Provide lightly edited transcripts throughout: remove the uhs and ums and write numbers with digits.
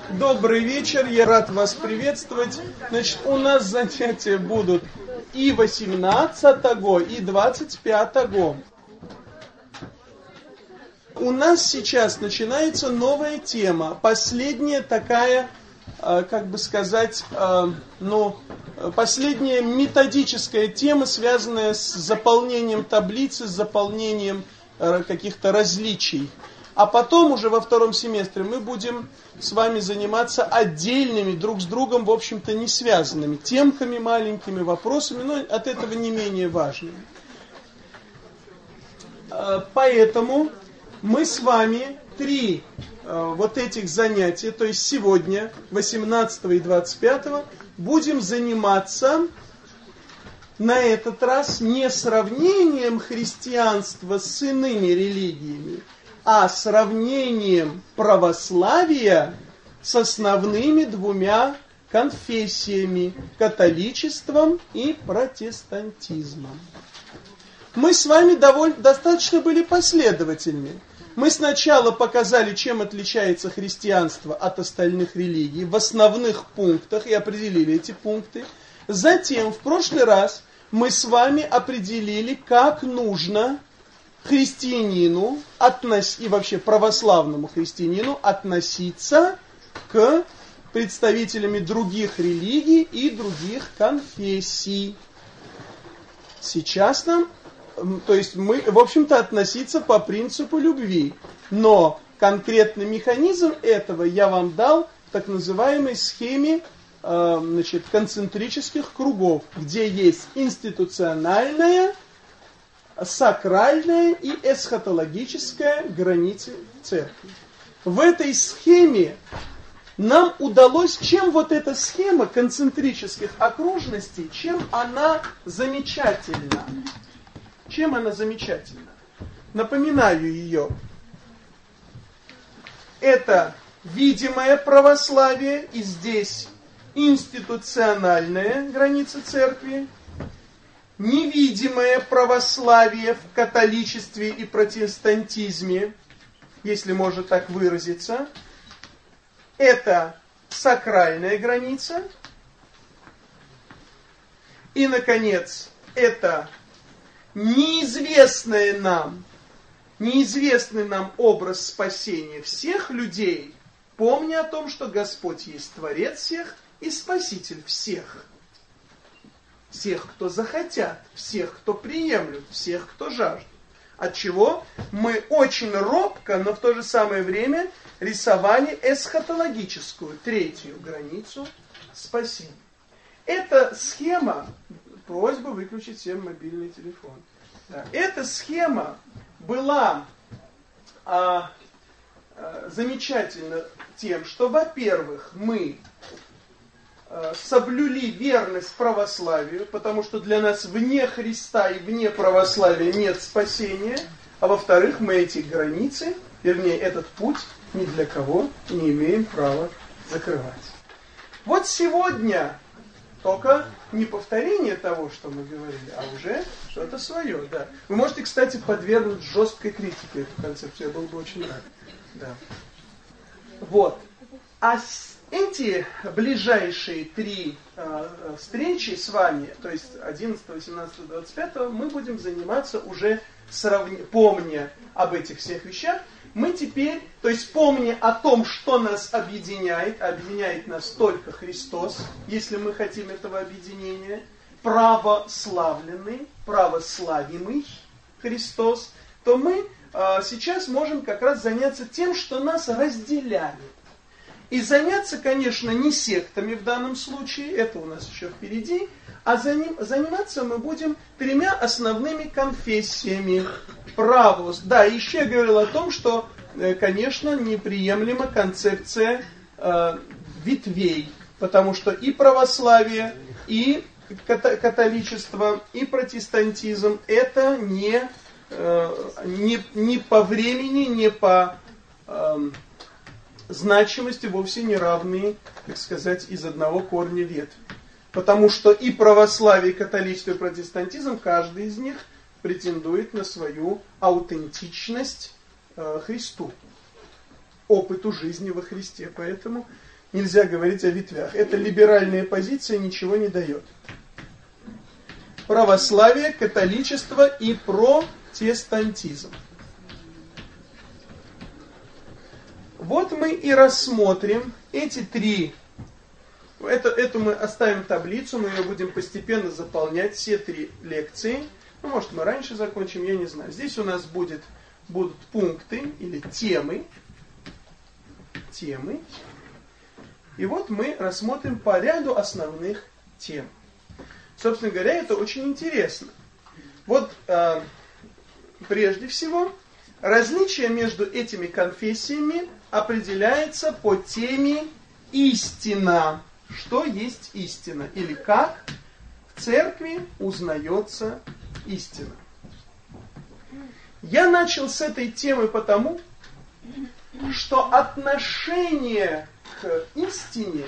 Добрый вечер, я рад вас приветствовать. Значит, у нас занятия будут и 18-го, и 25-го. У нас сейчас начинается новая тема, последняя такая, как бы сказать, последняя методическая тема, связанная с заполнением таблицы, с заполнением каких-то различий. А потом уже во втором семестре мы будем с вами заниматься отдельными, друг с другом, в общем-то, не связанными темками маленькими, вопросами, но от этого не менее важными. Поэтому мы с вами три вот этих занятия, то есть сегодня, 18 и 25, будем заниматься на этот раз не сравнением христианства с иными религиями, а сравнением православия с основными двумя конфессиями – католичеством и протестантизмом. Мы с вами достаточно были последовательны. Мы сначала показали, чем отличается христианство от остальных религий в основных пунктах и определили эти пункты. Затем, в прошлый раз, мы с вами определили, как нужно христианину и вообще православному христианину относиться к представителям других религий и других конфессий. Сейчас нам, то есть мы, в общем-то, относиться по принципу любви, но конкретный механизм этого я вам дал в так называемой схеме концентрических кругов, где есть институциональная, сакральная и эсхатологическая границы церкви. В этой схеме нам удалось, чем вот эта схема концентрических окружностей, чем она замечательна? Чем она замечательна? Напоминаю ее. Это видимое православие, и здесь институциональная граница церкви, невидимое православие в католичестве и протестантизме, если можно так выразиться, это сакральная граница. И, наконец, это неизвестный нам образ спасения всех людей, помня о том, что Господь есть Творец всех и Спаситель всех. Всех, кто захотят, всех, кто приемлют, всех, кто жаждут. Отчего мы очень робко, но в то же самое время рисовали эсхатологическую, третью границу спасения. Эта схема, просьба выключить всем мобильный телефон. Да. Эта схема была замечательна тем, что, во-первых, мы соблюли верность православию, потому что для нас вне Христа и вне православия нет спасения, а во-вторых, мы эти границы, вернее, этот путь ни для кого не имеем права закрывать. Вот сегодня только не повторение того, что мы говорили, а уже что-то свое. Да. Вы можете, кстати, подвергнуть жесткой критике эту концепцию, я был бы очень рад. Да. Вот. А эти ближайшие три встречи с вами, то есть 11, 18, 25, мы будем заниматься уже, помня об этих всех вещах, мы теперь, то есть помня о том, что нас объединяет нас только Христос, если мы хотим этого объединения, православленный, православимый Христос, то мы сейчас можем как раз заняться тем, что нас разделяет. И заняться, конечно, не сектами в данном случае, это у нас еще впереди, а заниматься мы будем тремя основными конфессиями. Да, еще я говорил о том, что, конечно, неприемлема концепция ветвей, потому что и православие, и католичество, и протестантизм это не по времени, не по значимости вовсе не равные, так сказать, из одного корня ветви. Потому что и православие, и католичество, и протестантизм, каждый из них претендует на свою аутентичность Христу. опыту жизни во Христе. Поэтому нельзя говорить о ветвях. Эта либеральная позиция ничего не дает. Православие, католичество и протестантизм. Вот мы и рассмотрим эти три. Это мы оставим таблицу, мы ее будем постепенно заполнять, все три лекции. Ну, может, мы раньше закончим, я не знаю. Здесь у нас будут пункты или темы. И вот мы рассмотрим по ряду основных тем. Собственно говоря, это очень интересно. Вот прежде всего, различие между этими конфессиями определяется по теме истина. Что есть истина? Или как в церкви узнается истина? Я начал с этой темы потому, что отношение к истине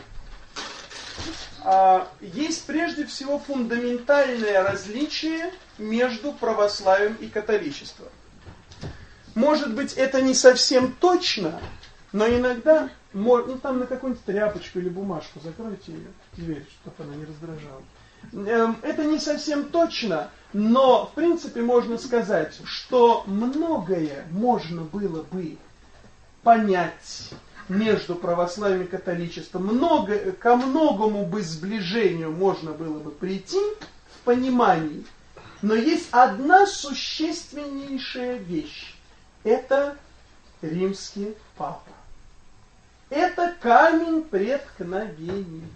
есть прежде всего фундаментальное различие между православием и католичеством. Может быть, это не совсем точно, но иногда, там на какую-нибудь тряпочку или бумажку закройте ее, дверь, чтобы она не раздражала. Это не совсем точно, но в принципе можно сказать, что многое можно было бы понять между православием и католичеством, ко многому бы сближению можно было бы прийти в понимании. Но есть одна существеннейшая вещь. Это римский папа. Это камень преткновения.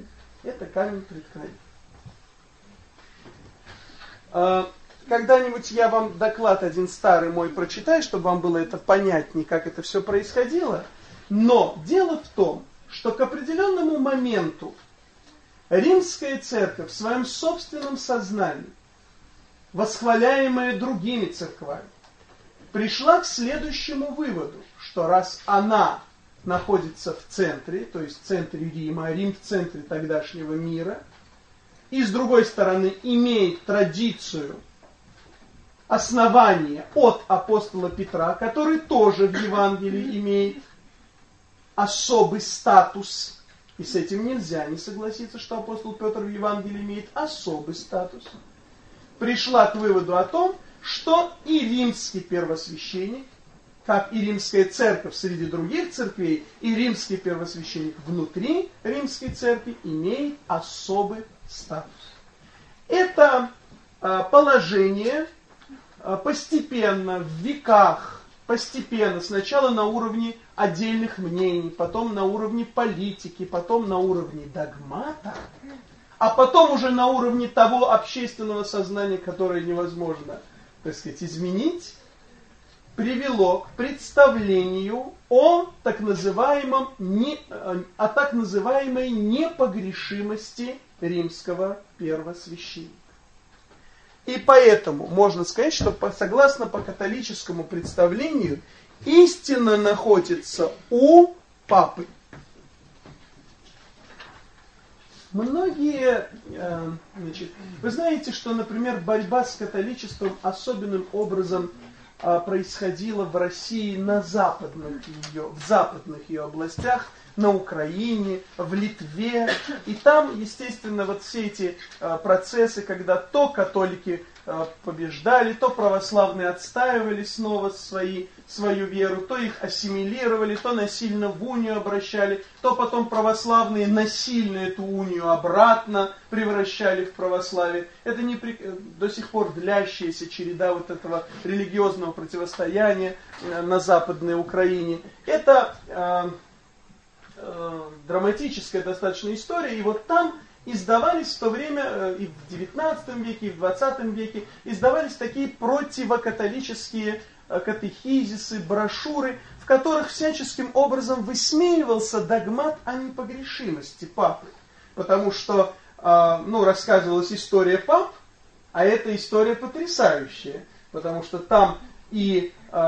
Когда-нибудь я вам доклад один старый мой прочитаю, чтобы вам было это понятнее, как это все происходило. Но дело в том, что к определенному моменту римская церковь в своем собственном сознании, восхваляемая другими церквами, пришла к следующему выводу, что раз она находится в центре, то есть в центре Рима, а Рим в центре тогдашнего мира, и с другой стороны имеет традицию основания от апостола Петра, который тоже в Евангелии имеет особый статус, и с этим нельзя не согласиться, что апостол Петр в Евангелии имеет особый статус, пришла к выводу о том, что и римский первосвященник, как и римская церковь среди других церквей, и римский первосвященник внутри римской церкви имеет особый статус. Это положение постепенно, в веках, постепенно, сначала на уровне отдельных мнений, потом на уровне политики, потом на уровне догмата, а потом уже на уровне того общественного сознания, которое невозможно, так сказать, изменить, привело к представлению о так называемой непогрешимости римского первосвященника. И поэтому можно сказать, что согласно по католическому представлению, истина находится у папы. Многие, вы знаете, что, например, борьба с католичеством особенным образом происходила в России в западных ее областях, на Украине, в Литве. И там, естественно, вот все эти процессы, когда то католики побеждали, то православные отстаивали снова свою веру, то их ассимилировали, то насильно в унию обращали, то потом православные насильно эту унию обратно превращали в православие. Это до сих пор длящаяся череда вот этого религиозного противостояния на Западной Украине. Это драматическая достаточно история, и вот там издавались в то время, и в XIX веке, и в XX веке, издавались такие противокатолические катехизисы, брошюры, в которых всяческим образом высмеивался догмат о непогрешимости папы. Потому что, рассказывалась история пап, а эта история потрясающая, потому что там и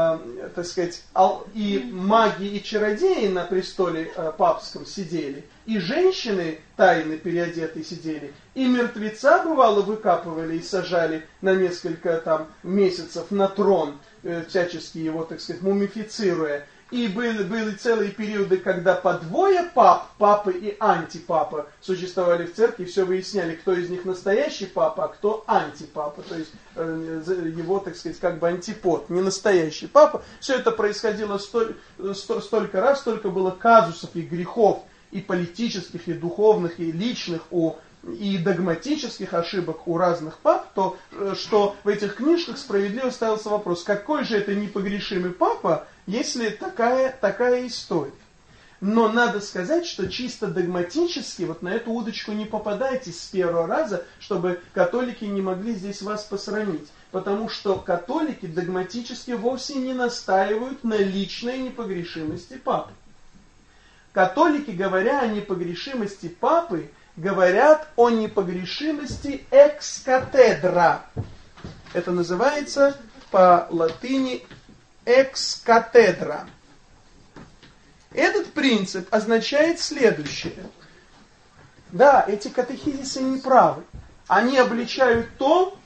маги, и чародеи на престоле папском сидели, и женщины тайно переодетые сидели, и мертвеца, бывало, выкапывали и сажали на несколько месяцев на трон, всячески его, мумифицируя. И были целые периоды, когда по двое пап, папа и антипапа, существовали в церкви, и все выясняли, кто из них настоящий папа, а кто антипапа. То есть его, так сказать, как бы антипод, не настоящий папа. Все это происходило столько раз, столько было казусов и грехов, и политических, и духовных, и личных, и догматических ошибок у разных пап, то что в этих книжках справедливо ставился вопрос, какой же это непогрешимый папа, если такая история. Но надо сказать, что чисто догматически вот на эту удочку не попадайте с первого раза, чтобы католики не могли здесь вас посрамить. Потому что католики догматически вовсе не настаивают на личной непогрешимости папы. Католики, говоря о непогрешимости папы, говорят о непогрешимости экс-катедра. Это называется по латыни экс-катедра. Этот принцип означает следующее. Да, эти катехизисы не правы. Они обличают то,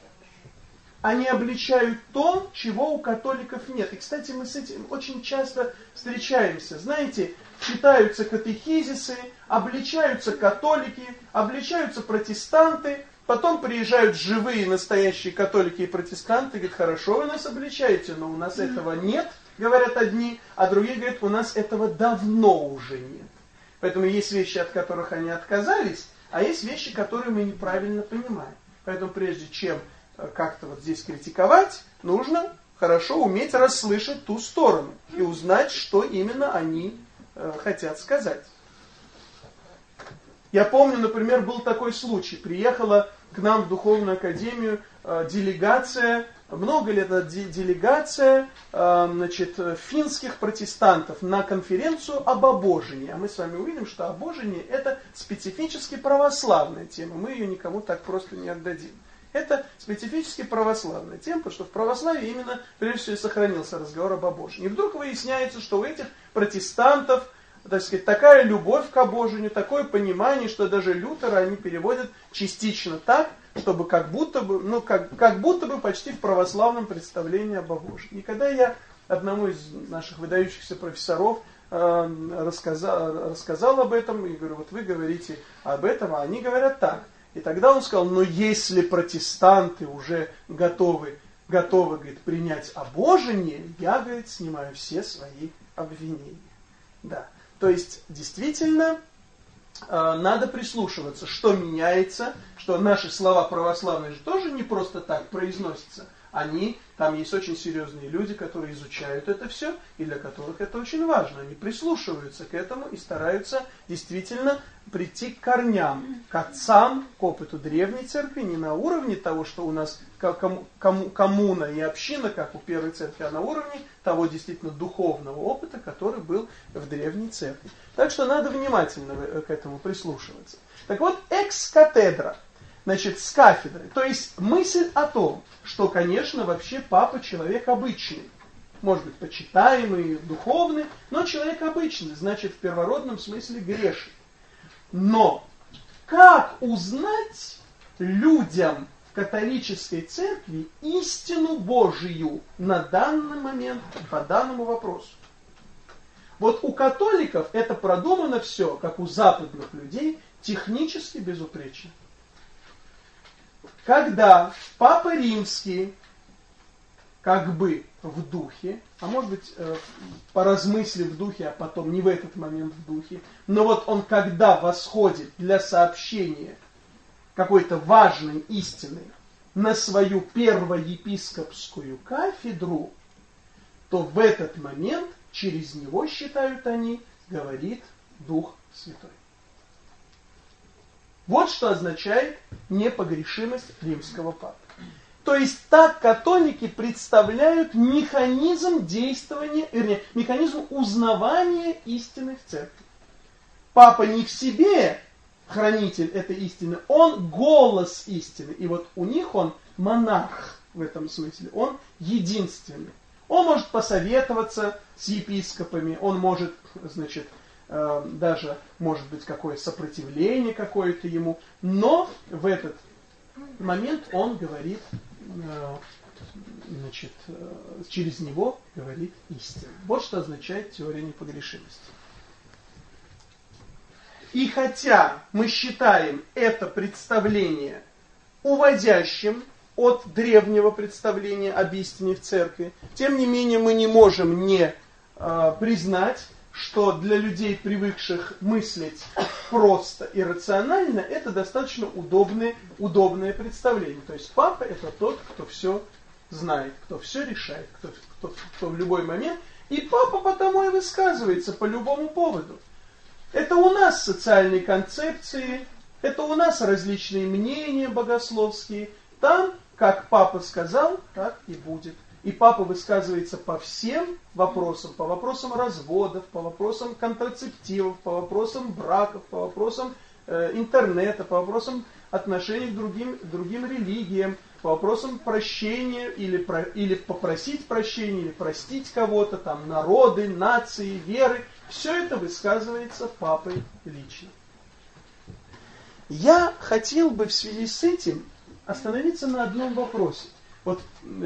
чего у католиков нет. И, кстати, мы с этим очень часто встречаемся. Знаете, читаются катехизисы, обличаются католики, обличаются протестанты, потом приезжают живые настоящие католики и протестанты, говорят, хорошо вы нас обличаете, но у нас этого нет, говорят одни, а другие говорят, у нас этого давно уже нет. Поэтому есть вещи, от которых они отказались, а есть вещи, которые мы неправильно понимаем. Поэтому прежде чем как-то вот здесь критиковать, нужно хорошо уметь расслышать ту сторону и узнать, что именно они хотят сказать. Я помню, например, был такой случай. Приехала к нам в Духовную Академию делегация, много лет делегация, финских протестантов на конференцию об обожении. А мы с вами увидим, что обожение это специфически православная тема. Мы ее никому так просто не отдадим. Это специфически православная тема, потому что в православии именно, прежде всего, сохранился разговор об обожении. И вдруг выясняется, что у этих протестантов, так сказать, такая любовь к обожению, такое понимание, что даже Лютера они переводят частично так, чтобы как будто бы почти в православном представлении об обожении. И когда я одному из наших выдающихся профессоров рассказал об этом, и говорю, вот вы говорите об этом, а они говорят так. И тогда он сказал, но если протестанты уже готовы, говорит, принять обожение, я, говорит, снимаю все свои обвинения. Да. То есть, действительно, надо прислушиваться, что меняется, что наши слова православные же тоже не просто так произносятся. Там есть очень серьезные люди, которые изучают это все, и для которых это очень важно. Они прислушиваются к этому и стараются действительно прийти к корням, к отцам, к опыту древней церкви, не на уровне того, что у нас коммуна и община, как у первой церкви, а на уровне того действительно духовного опыта, который был в древней церкви. Так что надо внимательно к этому прислушиваться. Так вот, экс-катедра. Значит, с кафедры. То есть мысль о том, что, конечно, вообще папа человек обычный. Может быть, почитаемый, духовный, но человек обычный, значит, в первородном смысле грешный. Но как узнать людям в католической церкви истину Божию на данный момент, по данному вопросу? Вот у католиков это продумано все, как у западных людей, технически безупречно. Когда Папа Римский, как бы в духе, а может быть, поразмыслив в духе, а потом не в этот момент в духе, но вот он когда восходит для сообщения какой-то важной истины на свою первоепископскую кафедру, то в этот момент через него, считают они, говорит Дух Святой. Вот что означает непогрешимость римского папы. То есть так католики представляют механизм действования, вернее, механизм узнавания истины в церкви. Папа не в себе хранитель этой истины, он голос истины. И вот у них он монарх в этом смысле, он единственный. Он может посоветоваться с епископами, он может, значит, даже может быть какое-то сопротивление какое-то ему, но в этот момент он говорит значит, через него говорит истину. Вот что означает теория непогрешимости. И хотя мы считаем это представление уводящим от древнего представления об истине в церкви, тем не менее мы не можем не признать, что для людей, привыкших мыслить просто и рационально, это достаточно удобное представление. То есть папа — это тот, кто все знает, кто все решает, кто в любой момент. И папа потому и высказывается по любому поводу. Это у нас социальные концепции, это у нас различные мнения богословские. Там, как папа сказал, так и будет. И папа высказывается по всем вопросам, по вопросам разводов, по вопросам контрацептивов, по вопросам браков, по вопросам интернета, по вопросам отношений к другим религиям, по вопросам прощения или попросить прощения, или простить кого-то, там народы, нации, веры. Все это высказывается папой лично. Я хотел бы в связи с этим остановиться на одном вопросе. Вот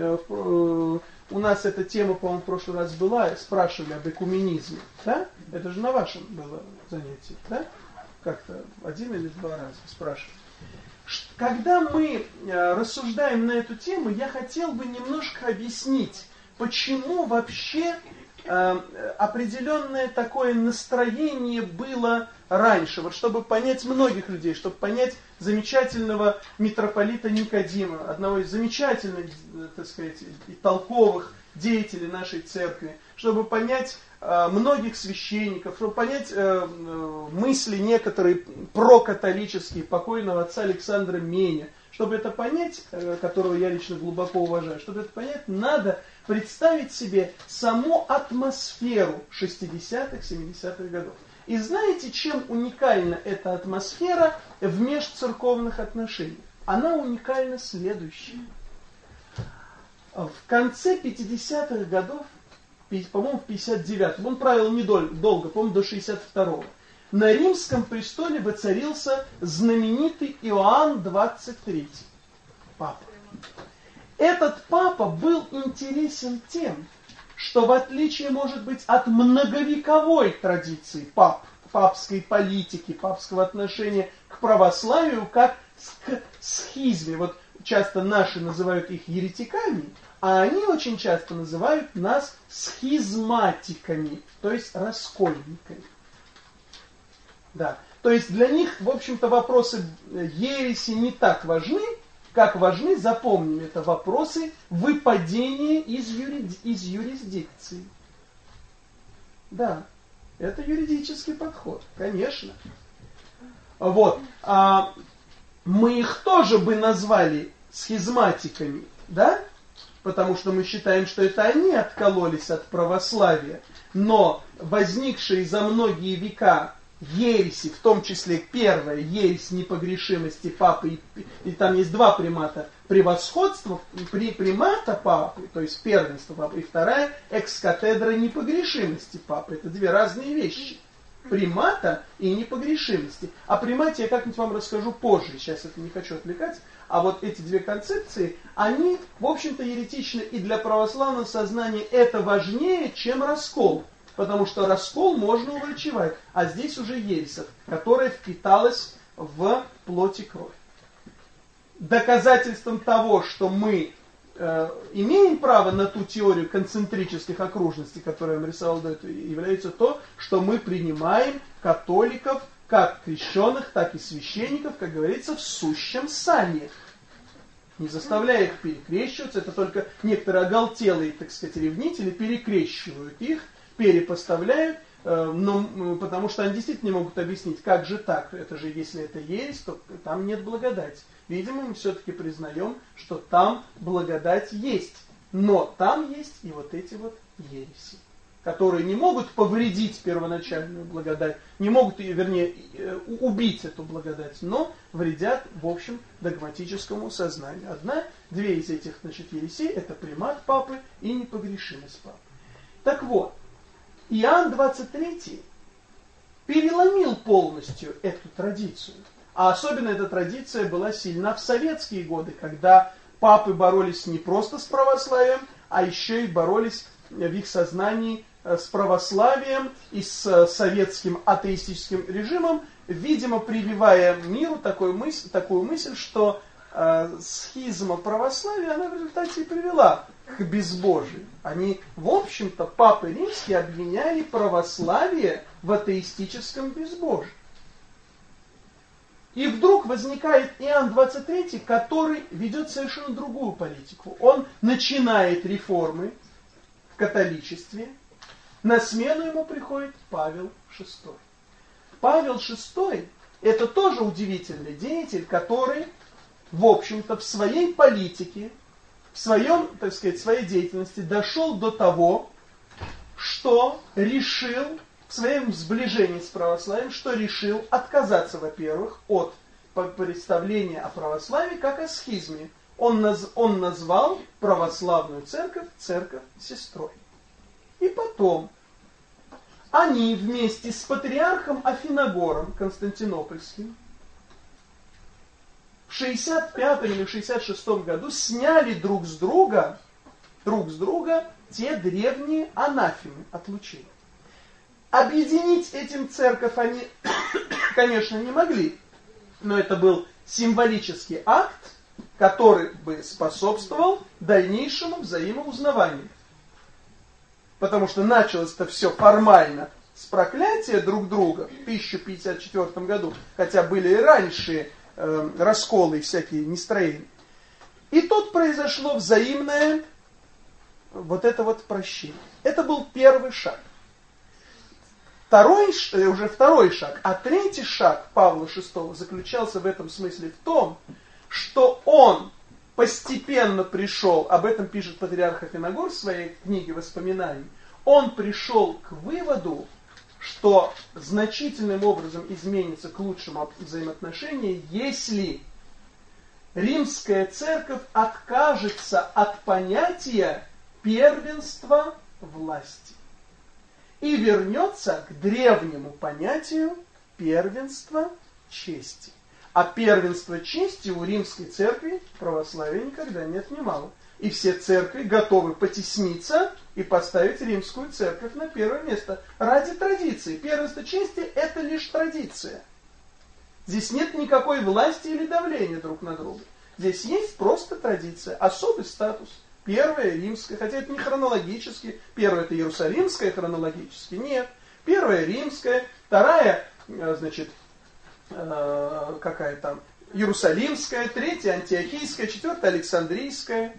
у нас эта тема, по-моему, в прошлый раз была, спрашивали об экуменизме, да? Это же на вашем было занятие, да? Как-то один или два раза спрашивали. Когда мы рассуждаем на эту тему, я хотел бы немножко объяснить, почему вообще определенное такое настроение было раньше, вот чтобы понять многих людей, чтобы понять замечательного митрополита Никодима, одного из замечательных, так сказать, и толковых деятелей нашей церкви, чтобы понять многих священников, чтобы понять мысли некоторые прокатолические покойного отца Александра Меня. Чтобы это понять, которого я лично глубоко уважаю, чтобы это понять, надо представить себе саму атмосферу 60-х, 70-х годов. И знаете, чем уникальна эта атмосфера в межцерковных отношениях? Она уникальна следующим. В конце 50-х годов, по-моему, в 59-м, он правил недолго, по-моему, до 62-го, на римском престоле воцарился знаменитый Иоанн XXIII, папа. Этот папа был интересен тем, что в отличие, может быть, от многовековой традиции папской политики, папского отношения к православию, как к схизме. Вот часто наши называют их еретиками, а они очень часто называют нас схизматиками, то есть раскольниками. Да. То есть для них, в общем-то, вопросы ереси не так важны, как важны, запомним, это вопросы выпадения из юрисдикции. Да, это юридический подход, конечно. Вот. Мы их тоже бы назвали схизматиками, да? Потому что мы считаем, что это они откололись от православия. Но возникшие за многие века ереси, в том числе первая ересь непогрешимости папы, и там есть два примата: превосходство примата папы, то есть первенство папы, и вторая экс-катедра непогрешимости папы. Это две разные вещи. Примата и непогрешимости. О примате я как-нибудь вам расскажу позже, сейчас это не хочу отвлекать. А вот эти две концепции, они, в общем-то, еретичны, и для православного сознания это важнее, чем раскол. Потому что раскол можно уврачевать, а здесь уже ересь, которая впиталась в плоть и кровь. Доказательством того, что мы имеем право на ту теорию концентрических окружностей, которую я вам рисовал до этого, является то, что мы принимаем католиков, как крещенных, так и священников, как говорится, в сущем сане. Не заставляя их перекрещиваться, это только некоторые оголтелые, так сказать, ревнители перекрещивают их, перепоставляют, потому что они действительно не могут объяснить, как же так, это же, если это ересь, то там нет благодати. Видимо, мы все-таки признаем, что там благодать есть, но там есть и вот эти вот ереси, которые не могут повредить первоначальную благодать, не могут, вернее, убить эту благодать, но вредят, в общем, догматическому сознанию. Две из этих, значит, ересей — это примат папы и непогрешимость папы. Так вот, Иоанн XXIII переломил полностью эту традицию. А особенно эта традиция была сильна в советские годы, когда Папы боролись не просто с православием, а еще и боролись в их сознании с православием и с советским атеистическим режимом, видимо, прививая миру такую мысль, что схизма православия, она в результате и привела к безбожию. Они, в общем-то, папы римские обвиняли православие в атеистическом безбожии. И вдруг возникает Иоанн 23, который ведет совершенно другую политику. Он начинает реформы в католичестве. На смену ему приходит Павел VI. Павел VI это тоже удивительный деятель, который, в общем-то, в своей политике, в своем, так сказать, своей деятельности дошел до того, что решил в своем сближении с православием, что решил отказаться, во-первых, от представления о православии как о схизме. Он назвал православную церковь церковь-сестрой. И потом они вместе с патриархом Афиногором Константинопольским в 65 или 66 году сняли друг с друга те древние анафемы, отлучения. Объединить этим церковь они, конечно, не могли, но это был символический акт, который бы способствовал дальнейшему взаимоузнаванию. Потому что началось-то все формально с проклятия друг друга в 1054 году, хотя были и раньше расколы и всякие нестроения. И тут произошло взаимное вот это вот прощение. Это был первый шаг. Уже второй шаг. А третий шаг Павла VI заключался в этом смысле в том, что он постепенно пришел, об этом пишет патриарх Афиногор в своей книге «Воспоминаний», он пришел к выводу, что значительным образом изменится к лучшему взаимоотношения, если римская церковь откажется от понятия первенства власти и вернется к древнему понятию первенства чести. А первенство чести у римской церкви православие никогда не отнимало. И все церкви готовы потесниться и поставить римскую церковь на первое место. Ради традиции. Первенство чести это лишь традиция. Здесь нет никакой власти или давления друг на друга. Здесь есть просто традиция, особый статус. Первая римская, хотя это не хронологически. Первая это Иерусалимская хронологически. Нет. Первая римская, вторая, значит, какая там, Иерусалимская, третья Антиохийская, четвертая Александрийская,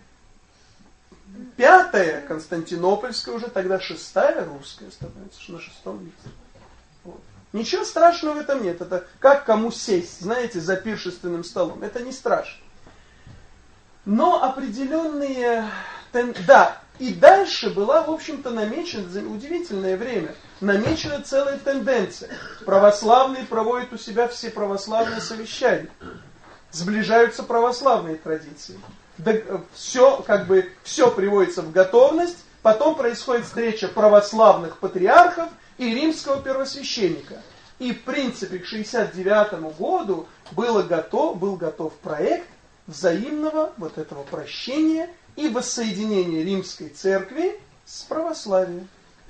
пятая Константинопольская уже, тогда шестая русская становится на шестом месте. Вот. Ничего страшного в этом нет. Это как кому сесть, знаете, за пиршественным столом. Это не страшно. Но определенные... Да, и дальше была, в общем-то, намечена, за удивительное время, намечена целая тенденция. Православные проводят у себя все православные совещания. Сближаются православные традиции. Все приводится в готовность, потом происходит встреча православных патриархов и римского первосвященника. И в принципе к 69 году был готов проект взаимного вот этого прощения и воссоединения римской церкви с православием.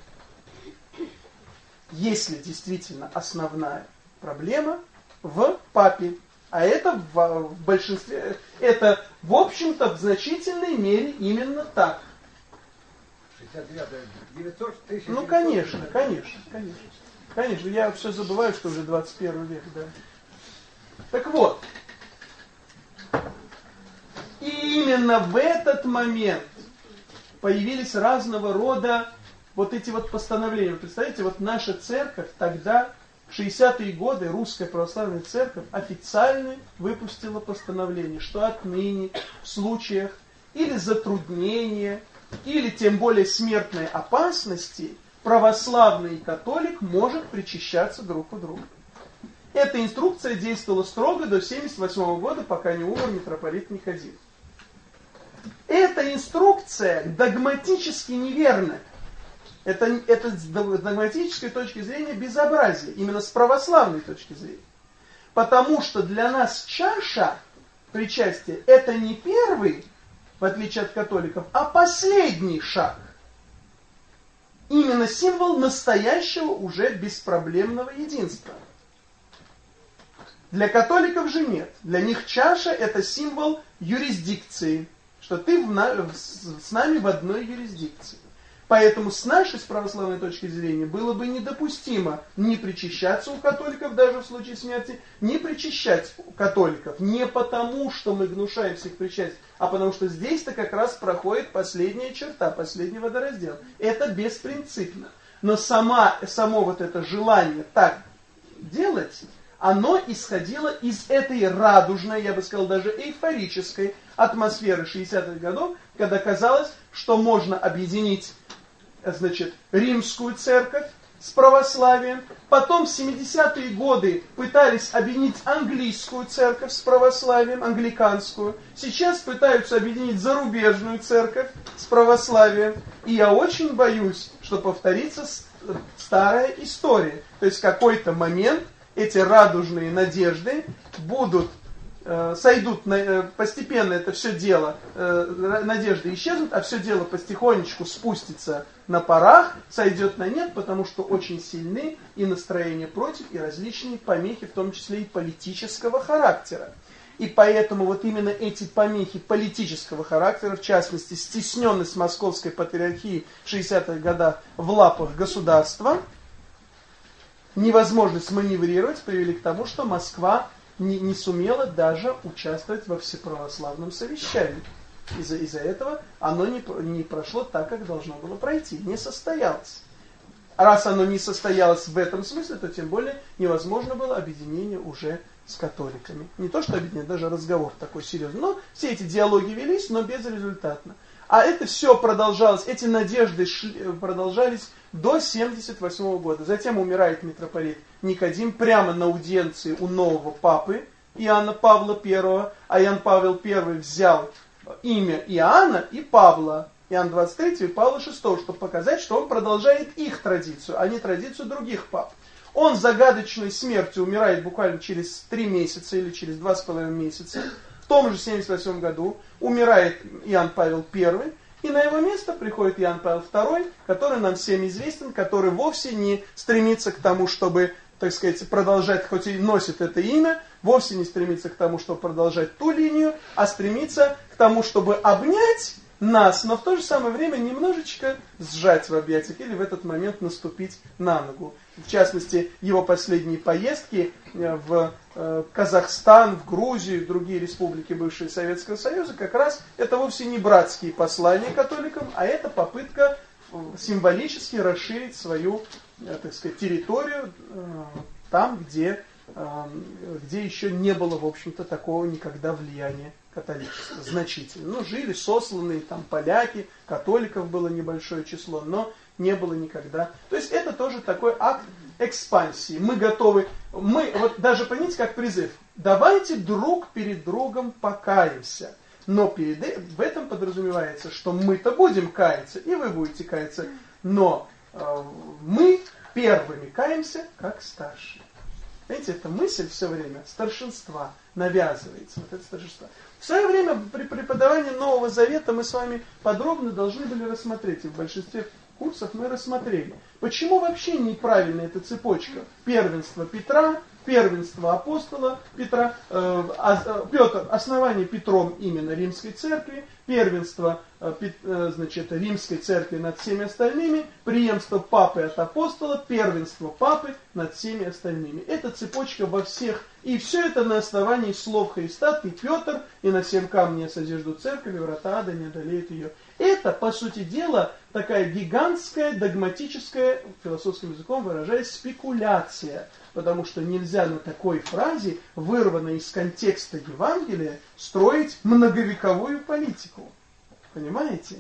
Если действительно основная проблема в папе, а это в большинстве, это в общем-то в значительной мере именно так. 69-й, Ну конечно, я все забываю, что уже 21 век, да. Так вот, и именно в этот момент появились разного рода вот эти вот постановления. Представляете, вот наша церковь тогда, в 60-е годы, Русская Православная Церковь официально выпустила постановление, что отныне в случаях или затруднения, или тем более смертной опасности, православный и католик может причащаться друг у друга. Эта инструкция действовала строго до 1978 года, пока не умер митрополит Никодим. Эта инструкция догматически неверна. Это с догматической точки зрения безобразие, именно с православной точки зрения. Потому что для нас чаша причастия это не первый в отличие от католиков, а последний шаг. Именно символ настоящего уже беспроблемного единства. Для католиков же нет. Для них чаша это символ юрисдикции, что ты с нами в одной юрисдикции. Поэтому с нашей, с православной точки зрения, было бы недопустимо не причащаться у католиков, даже в случае смерти, не причащать католиков. Не потому, что мы гнушаемся их причастия, а потому что здесь-то как раз проходит последняя черта, последний водораздел. Это беспринципно. Но само вот это желание так делать, оно исходило из этой радужной, я бы сказал, даже эйфорической атмосферы 60-х годов, когда казалось, что можно объединить, значит, римскую церковь с православием. Потом в 70-е годы пытались объединить английскую церковь с православием, англиканскую. Сейчас пытаются объединить зарубежную церковь с православием. И я очень боюсь, что повторится старая история. То есть в какой-то момент эти радужные надежды сойдут, постепенно это все дело, надежды исчезнут, а все дело потихонечку спустится на парах, сойдет на нет, потому что очень сильны и настроения против, и различные помехи, в том числе и политического характера. И поэтому вот именно эти помехи политического характера, в частности, стесненность Московской патриархии в 60-х годах в лапах государства, невозможность маневрировать, привели к тому, что Москва не сумела даже участвовать во всеправославном совещании. Из-за этого оно не прошло так, как должно было пройти, не состоялось. А раз оно не состоялось в этом смысле, то тем более невозможно было объединение уже с католиками. Не то, что объединение, даже разговор такой серьезный. Но все эти диалоги велись, но безрезультатно. А это все продолжалось, эти надежды продолжались до 1978 года. Затем умирает митрополит Никодим прямо на аудиенции у нового папы Иоанна Павла I. А Иоанн Павел I взял имя Иоанна и Павла, Иоанн 23 и Павла VI, чтобы показать, что он продолжает их традицию, а не традицию других пап. Он загадочной смертью умирает буквально через 3 месяца или через 2,5 месяца. В том же 1978 году умирает Иоанн Павел I, и на его место приходит Иоанн Павел II, который нам всем известен, который вовсе не стремится к тому, чтобы, так сказать, продолжать, хоть и носит это имя, вовсе не стремится к тому, чтобы продолжать ту линию, а стремится к тому, чтобы обнять нас, но в то же самое время немножечко сжать в объятиях или в этот момент наступить на ногу. В частности, его последние поездки в Казахстан, в Грузию, в другие республики бывшего Советского Союза, как раз это вовсе не братские послания католикам, а это попытка символически расширить свою, так сказать, территорию там, где еще не было, в общем-то, такого никогда влияния католичества значительно. Ну, жили сосланные там поляки, католиков было небольшое число, но не было никогда. То есть это тоже такой акт экспансии. Мы готовы, вот даже понимаете, как призыв, давайте друг перед другом покаемся. Но в этом подразумевается, что мы-то будем каяться, и вы будете каяться. Но мы первыми каемся, как старшие. Видите, эта мысль все время старшинства навязывается. Вот это старшинство. В свое время при преподавании Нового Завета мы с вами подробно должны были рассмотреть, и в большинстве курсов мы рассмотрели, почему вообще неправильна эта цепочка. Первенство Петра, первенство апостола Петра, Петр, основание Петром именно Римской Церкви, первенство значит, Римской Церкви над всеми остальными, преемство Папы от апостола, первенство Папы над всеми остальными. Эта цепочка во всех, и все это на основании слов Христа: «Ты, Петр, и на 7 камней созижду церковь, и врата ада не одолеют ее». Это, по сути дела, такая гигантская, догматическая, философским языком выражаясь, спекуляция. Потому что нельзя на такой фразе, вырванной из контекста Евангелия, строить многовековую политику. Понимаете?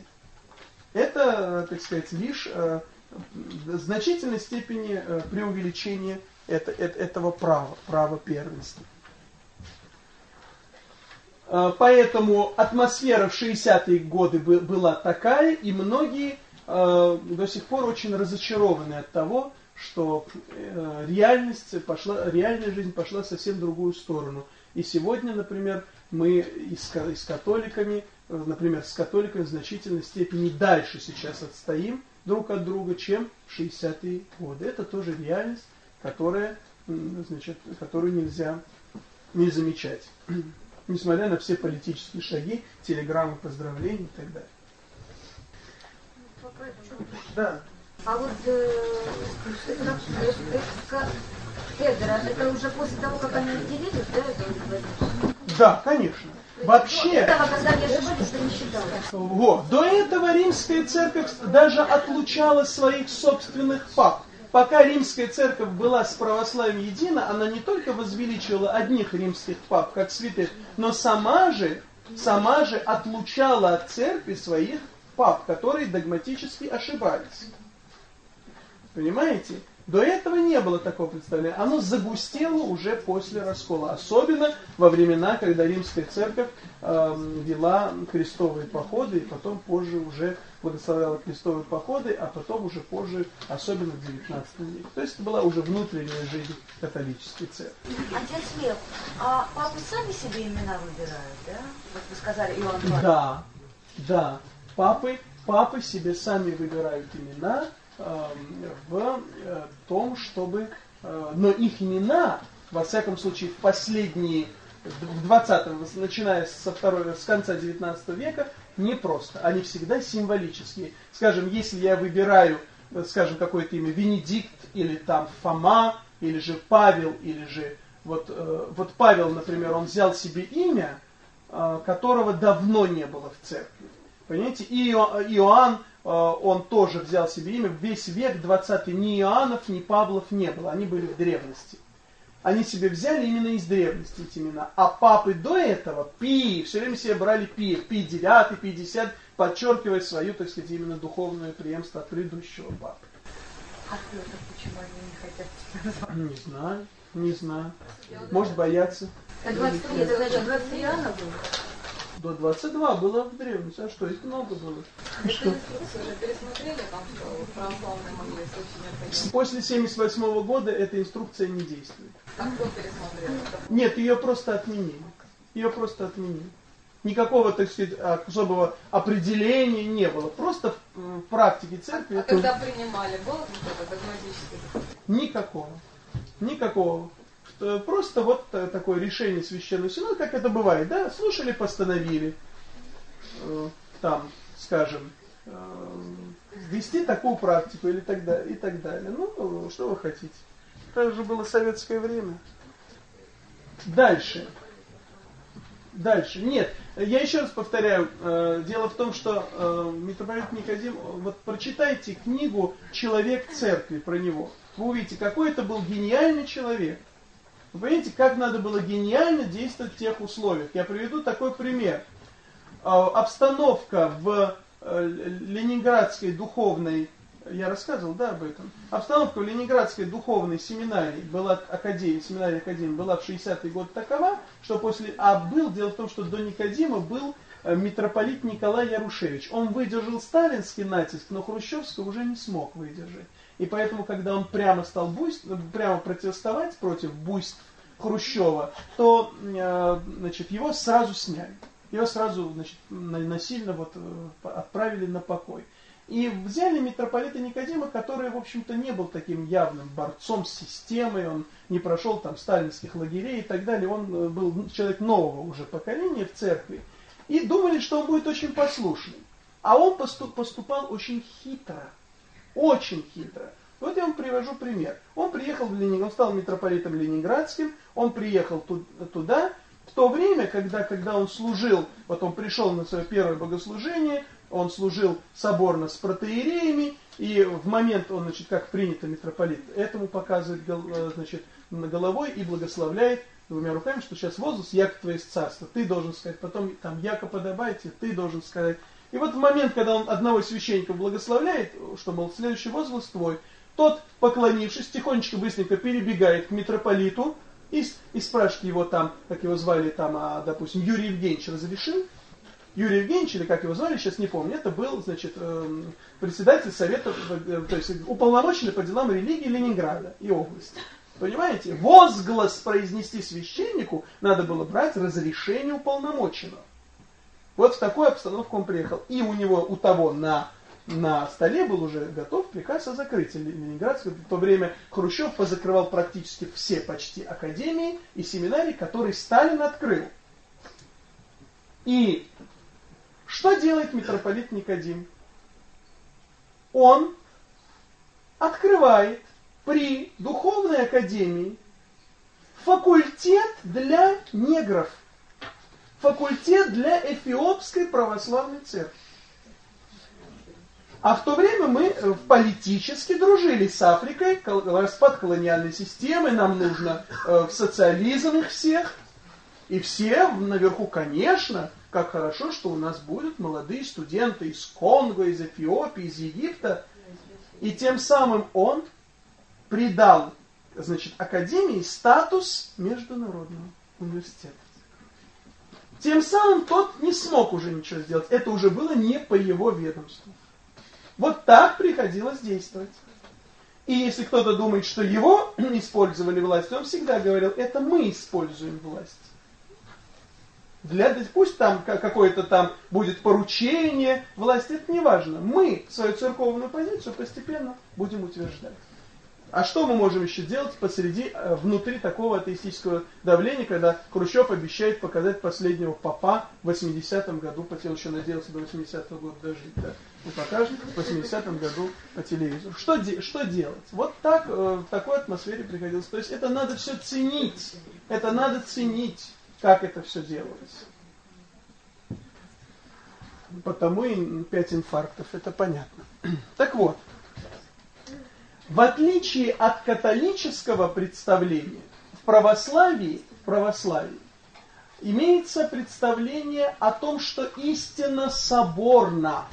Это, так сказать, лишь в значительной степени преувеличение этого права первенства. Поэтому атмосфера в 60-е годы была такая, и многие до сих пор очень разочарованы от того, что реальная жизнь пошла совсем в другую сторону. И сегодня, например, мы и с католиками например, с католиками в значительной степени дальше сейчас отстоим друг от друга, чем в 60-е годы. Это тоже реальность, которую нельзя не замечать. Несмотря на все политические шаги, телеграммы, поздравления и так далее. Да. А вот это уже после того, как они отделились, да? Да, конечно. Вообще, до этого римская церковь даже отлучала своих собственных пап. Пока римская церковь была с православием едина, она не только возвеличивала одних римских пап, как святых, но сама же отлучала от церкви своих пап, которые догматически ошибались. Понимаете? До этого не было такого представления. Оно загустело уже после раскола. Особенно во времена, когда римская церковь вела крестовые походы, и потом позже уже благословляла крестовые походы, а потом уже позже, особенно в 19 веке. То есть это была уже внутренняя жизнь католической церкви. Отец Лев, а папы сами себе имена выбирают, да? Вот вы сказали, Иоанн Павел. Да. Папы себе сами выбирают имена, в том, чтобы... Но их имена, во всяком случае, в последние, в 20-м, начиная с конца 19 века, не просто. Они всегда символические. Скажем, если я выбираю, скажем, какое-то имя Венедикт, или там Фома, или же Павел, или же... Вот Павел, например, он взял себе имя, которого давно не было в церкви. Понимаете? И Иоанн, он тоже взял себе имя. Весь век 20 ни Иоаннов, ни Павлов не было. Они были в древности. Они себе взяли именно из древности эти имена. А папы до этого, Пий, все время себе брали Пий. Пий 9, Пий 10, подчеркивая свою, так сказать, именно духовное преемство от предыдущего папы. А Петр, почему они не хотят себя назвать? Не знаю. Может, боятся. А 23, это значит 23 Иоанна было? До 22 было в древности. А что, их много было? Что? Пересмотрели там, что православные могли сочинять? После 1978 года эта инструкция не действует. А кто пересмотрел? Нет, ее просто отменили. Никакого, так сказать, особого определения не было. Просто в практике церкви... Когда принимали, было какое-то догматическое? Никакого. Просто вот такое решение Священного Синода, как это бывает, да? Слушали, постановили, там, скажем, ввести такую практику или так далее, и так далее. Ну, что вы хотите? Это же было советское время. Дальше. Нет, я еще раз повторяю, дело в том, что митрополит Никодим, вот прочитайте книгу «Человек церкви» про него. Вы увидите, какой это был гениальный человек. Вы понимаете, как надо было гениально действовать в тех условиях. Я приведу такой пример. Обстановка в Ленинградской духовной, я рассказывал, да, об этом. Обстановка в Ленинградской духовной семинарии, семинария Академии, была в 60-й год такова, что дело в том, что до Никодима был митрополит Николай Ярушевич. Он выдержал сталинский натиск, но Хрущевского уже не смог выдержать. И поэтому, когда он прямо стал протестовать против буйств Хрущева, то его сразу сняли. Его сразу насильно отправили на покой. И взяли митрополита Никодима, который, в общем-то, не был таким явным борцом с системой, он не прошел там сталинских лагерей и так далее. Он был человек нового уже поколения в церкви. И думали, что он будет очень послушным. А он поступал очень хитро. Очень хитро. Вот я вам привожу пример. Он приехал в Ленинград, он стал митрополитом ленинградским, он приехал туда, в то время, когда он служил, вот он пришел на свое первое богослужение, он служил соборно с протоиереями, и в момент он, как принято митрополит, этому показывает, головой и благословляет двумя руками, что сейчас возглас, яко твое царство, ты должен сказать, потом там яко подобайте, ты должен сказать. И вот в момент, когда он одного священника благословляет, что, мол, следующий возглас твой, тот, поклонившись, тихонечко, быстренько перебегает к митрополиту и спрашивает его там, как его звали там, допустим, Юрий Евгеньевич разрешил? Юрий Евгеньевич, или как его звали, сейчас не помню, это был, председатель совета, то есть уполномоченный по делам религии Ленинграда и области. Понимаете? Возглас произнести священнику надо было брать разрешение уполномоченного. Вот в такую обстановку он приехал. И у того на столе был уже готов приказ о закрытии Ленинградского. В то время Хрущев позакрывал практически все почти академии и семинарии, которые Сталин открыл. И что делает митрополит Никодим? Он открывает при Духовной академии факультет для негров, факультет для Эфиопской православной церкви. А в то время мы политически дружили с Африкой, распад колониальной системы, нам нужно в социализм их всех. И все наверху, конечно, как хорошо, что у нас будут молодые студенты из Конго, из Эфиопии, из Египта. И тем самым он придал, академии статус международного университета. Тем самым тот не смог уже ничего сделать. Это уже было не по его ведомству. Вот так приходилось действовать. И если кто-то думает, что его использовали власть, он всегда говорил, это мы используем власть. Пусть там какое-то там будет поручение власти, это не важно. Мы свою церковную позицию постепенно будем утверждать. А что мы можем еще делать внутри такого атеистического давления, когда Хрущев обещает показать последнего попа в 80-м году, он еще надеялся до 80-го года дожить, да? И покажет в 80-м году по телевизору. Что делать? Вот так, в такой атмосфере приходилось. То есть это надо все ценить. Это надо ценить, как это все делалось. Потому и 5 инфарктов, это понятно. Так вот. В отличие от католического представления, в православии имеется представление о том, что истина соборна.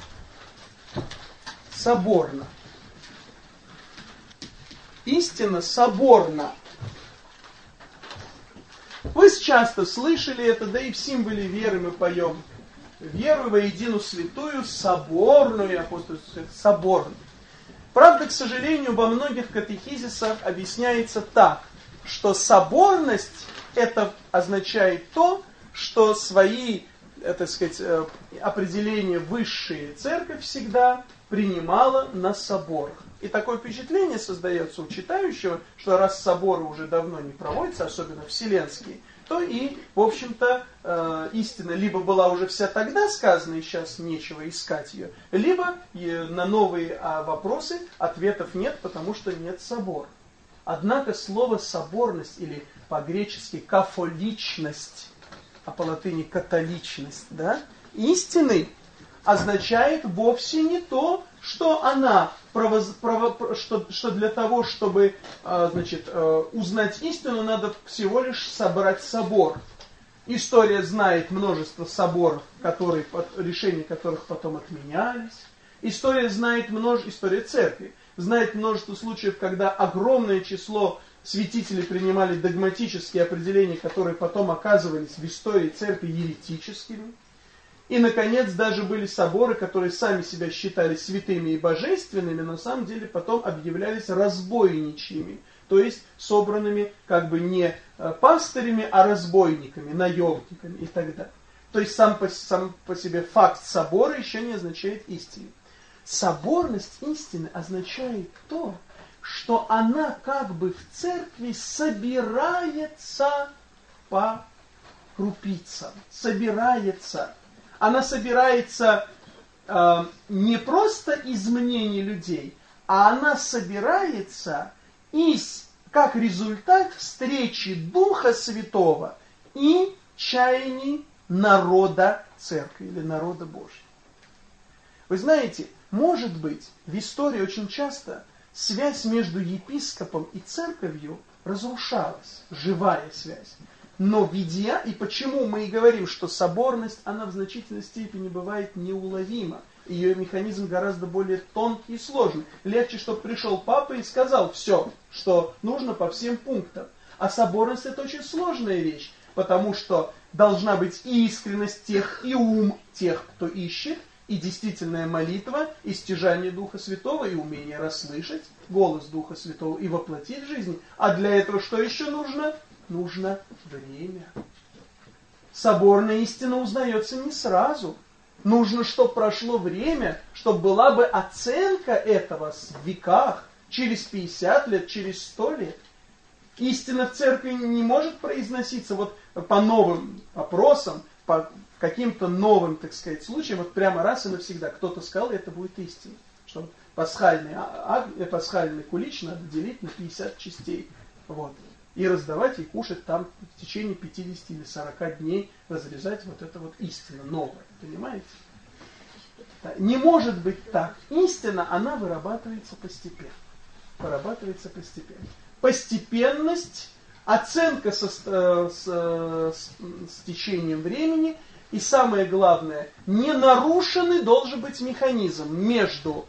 Соборна. Истина соборна. Вы часто слышали это, да и в символе веры мы поем. Верую во единую святую, соборную, апостольскую, соборную. Правда, к сожалению, во многих катехизисах объясняется так, что соборность это означает то, что свои, так сказать, определения высшая церковь всегда принимала на соборах. И такое впечатление создается у читающего, что раз соборы уже давно не проводятся, особенно вселенские, то и, в общем-то, истина либо была уже вся тогда сказана, и сейчас нечего искать ее, либо на новые вопросы ответов нет, потому что нет собора. Однако слово соборность, или по-гречески кафоличность, а по-латыни католичность, да, истины означает вовсе не то, что она, что для того, чтобы узнать истину, надо всего лишь собрать собор. История знает множество соборов, решения которых потом отменялись. История церкви знает множество случаев, когда огромное число святителей принимали догматические определения, которые потом оказывались в истории церкви еретическими. И, наконец, даже были соборы, которые сами себя считали святыми и божественными, но на самом деле потом объявлялись разбойничьими, то есть собранными как бы не пастырями, а разбойниками, наемниками и так далее. То есть сам по себе факт собора еще не означает истины. Соборность истины означает то, что она как бы в церкви собирается по крупицам, собирается. Она собирается не просто из мнений людей, а она собирается как результат встречи Духа Святого и чаяний народа церкви или народа Божьего. Вы знаете, может быть, в истории очень часто связь между епископом и церковью разрушалась, живая связь. Но и почему мы и говорим, что соборность, она в значительной степени бывает неуловима. Ее механизм гораздо более тонкий и сложный. Легче, чтобы пришел папа и сказал все, что нужно по всем пунктам. А соборность это очень сложная вещь, потому что должна быть и искренность тех, и ум тех, кто ищет, и действительная молитва, и стяжание Духа Святого, и умение расслышать голос Духа Святого и воплотить в жизнь. А для этого что еще нужно? Нужно время. соборная истина узнается не сразу. Нужно, чтобы прошло время, чтобы была бы оценка этого в веках, через 50 лет, через 100 лет. Истина в церкви не может произноситься вот по новым вопросам, по каким-то новым, так сказать, случаям, вот прямо раз и навсегда. Кто-то сказал, это будет истина. Что пасхальный кулич надо делить на 50 частей. Вот. И раздавать, и кушать там в течение 50 или 40 дней, разрезать вот это вот истина новая. Понимаете? Не может быть так. Истина, она вырабатывается постепенно. Постепенность, оценка с течением времени, и самое главное, не нарушенный должен быть механизм между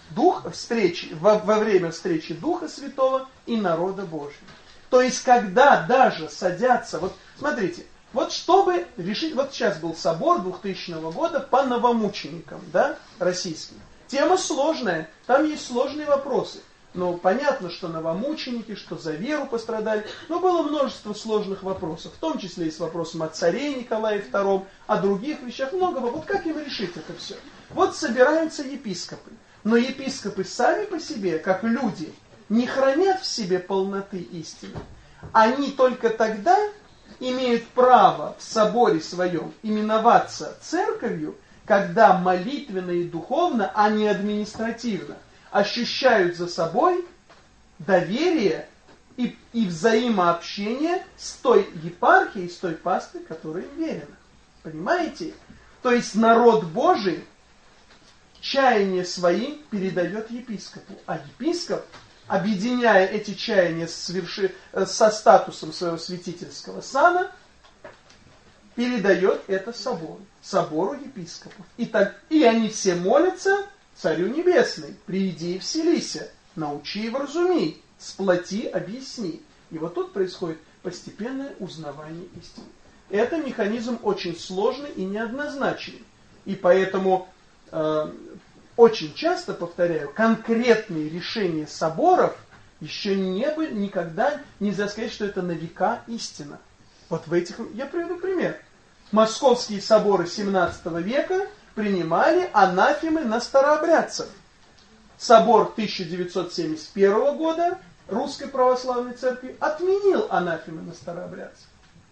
во время встречи Духа Святого и народа Божьего. То есть, когда даже садятся, вот смотрите, вот чтобы решить, вот сейчас был собор 2000 года по новомученикам, да, российским. Тема сложная, там есть сложные вопросы. Но понятно, что новомученики, что за веру пострадали, но было множество сложных вопросов, в том числе и с вопросом о царе Николае II, о других вещах, много вопросов. Вот как им решить это все? Вот собираются епископы, но епископы сами по себе, как люди, не хранят в себе полноты истины. Они только тогда имеют право в соборе своем именоваться церковью, когда молитвенно и духовно, а не административно, ощущают за собой доверие и взаимообщение с той епархией, с той паствой, которая им верена. Понимаете? То есть народ Божий чаяния свои передает епископу, а епископ, объединяя эти чаяния со статусом своего святительского сана, передает это собору епископов. И они все молятся Царю Небесный: приди и вселися, научи и вразуми, сплоти, объясни. И вот тут происходит постепенное узнавание истины. Это механизм очень сложный и неоднозначный. И поэтому очень часто, повторяю, конкретные решения соборов еще никогда нельзя сказать, что это на века истина. Вот в этих... Я приведу пример. Московские соборы 17 века принимали анафемы на старообрядцев. Собор 1971 года Русской Православной Церкви отменил анафемы на старообрядцев.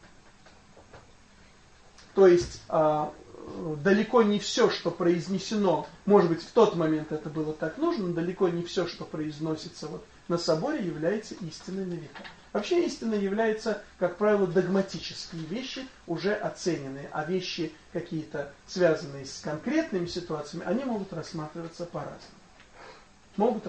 То есть далеко не все, что произнесено, может быть, в тот момент это было так нужно, но далеко не все, что произносится вот на соборе, является истиной на века. Вообще истина является, как правило, догматические вещи, уже оцененные, а вещи какие-то связанные с конкретными ситуациями, они могут рассматриваться по-разному.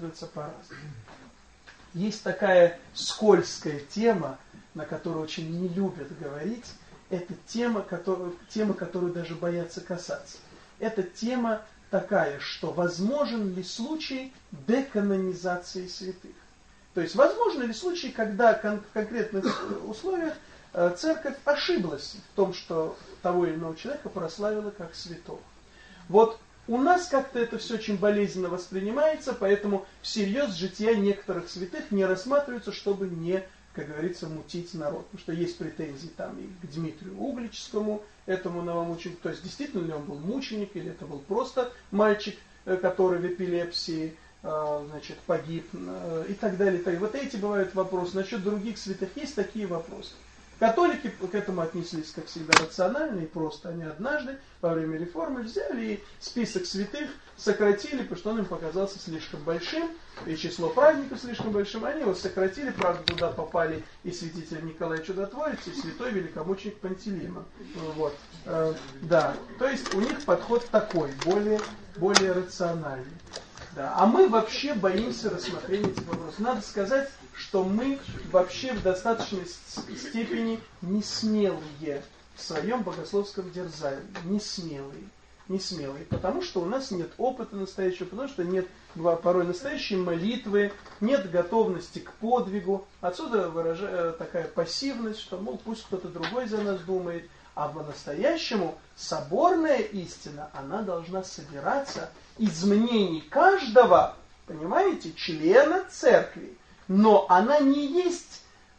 Есть такая скользкая тема, на которую очень не любят говорить. Это тема, которую даже боятся касаться. Это тема такая, что возможен ли случай деканонизации святых. То есть, возможно ли случай, когда в конкретных условиях церковь ошиблась в том, что того или иного человека прославила как святого. Вот у нас как-то это все очень болезненно воспринимается, поэтому всерьез жития некоторых святых не рассматриваются, чтобы не, как говорится, мутить народ. Потому что есть претензии там и к Дмитрию Угличскому, этому новомученику. То есть, действительно ли он был мученик, или это был просто мальчик, который в эпилепсии, значит, погиб, и так далее. Вот эти бывают вопросы. Насчет других святых есть такие вопросы. Католики к этому отнеслись, как всегда, рационально и просто. Они однажды во время реформы взяли и список святых сократили, потому что он им показался слишком большим, и число праздников слишком большим. Они его сократили, правда, туда попали и святитель Николай Чудотворец, и святой великомученик Пантелеймон. Вот. Да, то есть у них подход такой, более рациональный. Да. А мы вообще боимся рассмотрения этих вопросов. Надо сказать, что мы вообще в достаточной степени не смелые в своем богословском дерзании. Не смелые. Потому что у нас нет опыта настоящего, потому что нет порой настоящей молитвы, нет готовности к подвигу. Отсюда такая пассивность, что, мол, пусть кто-то другой за нас думает. А по-настоящему соборная истина, она должна собираться из мнений каждого, понимаете, члена церкви. Но она не есть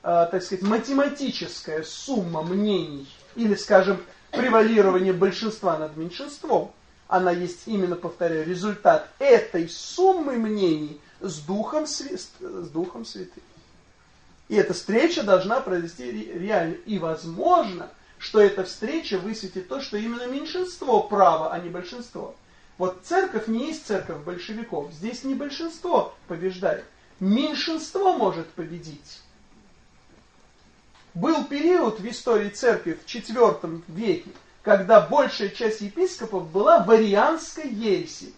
так сказать, математическая сумма мнений, или, скажем, превалирование большинства над меньшинством. Она есть именно, повторяю, результат этой суммы мнений с Духом Святым. И эта встреча должна произойти реально. И возможно, что эта встреча высветит то, что именно меньшинство право, а не большинство. Вот церковь не есть церковь большевиков. Здесь не большинство побеждает. Меньшинство может победить. Был период в истории церкви в IV веке, когда большая часть епископов была в арианской ереси.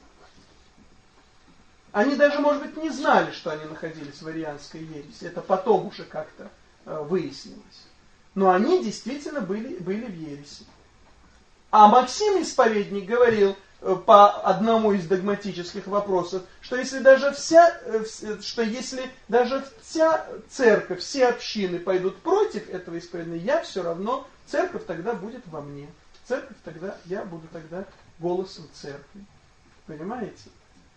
Они даже, может быть, не знали, что они находились в арианской ереси. Это потом уже как-то выяснилось. Но они действительно были в ереси. А Максим Исповедник говорил по одному из догматических вопросов, что если даже вся церковь, все общины пойдут против этого исповедания, церковь тогда будет во мне. Я буду тогда голосом церкви. Понимаете?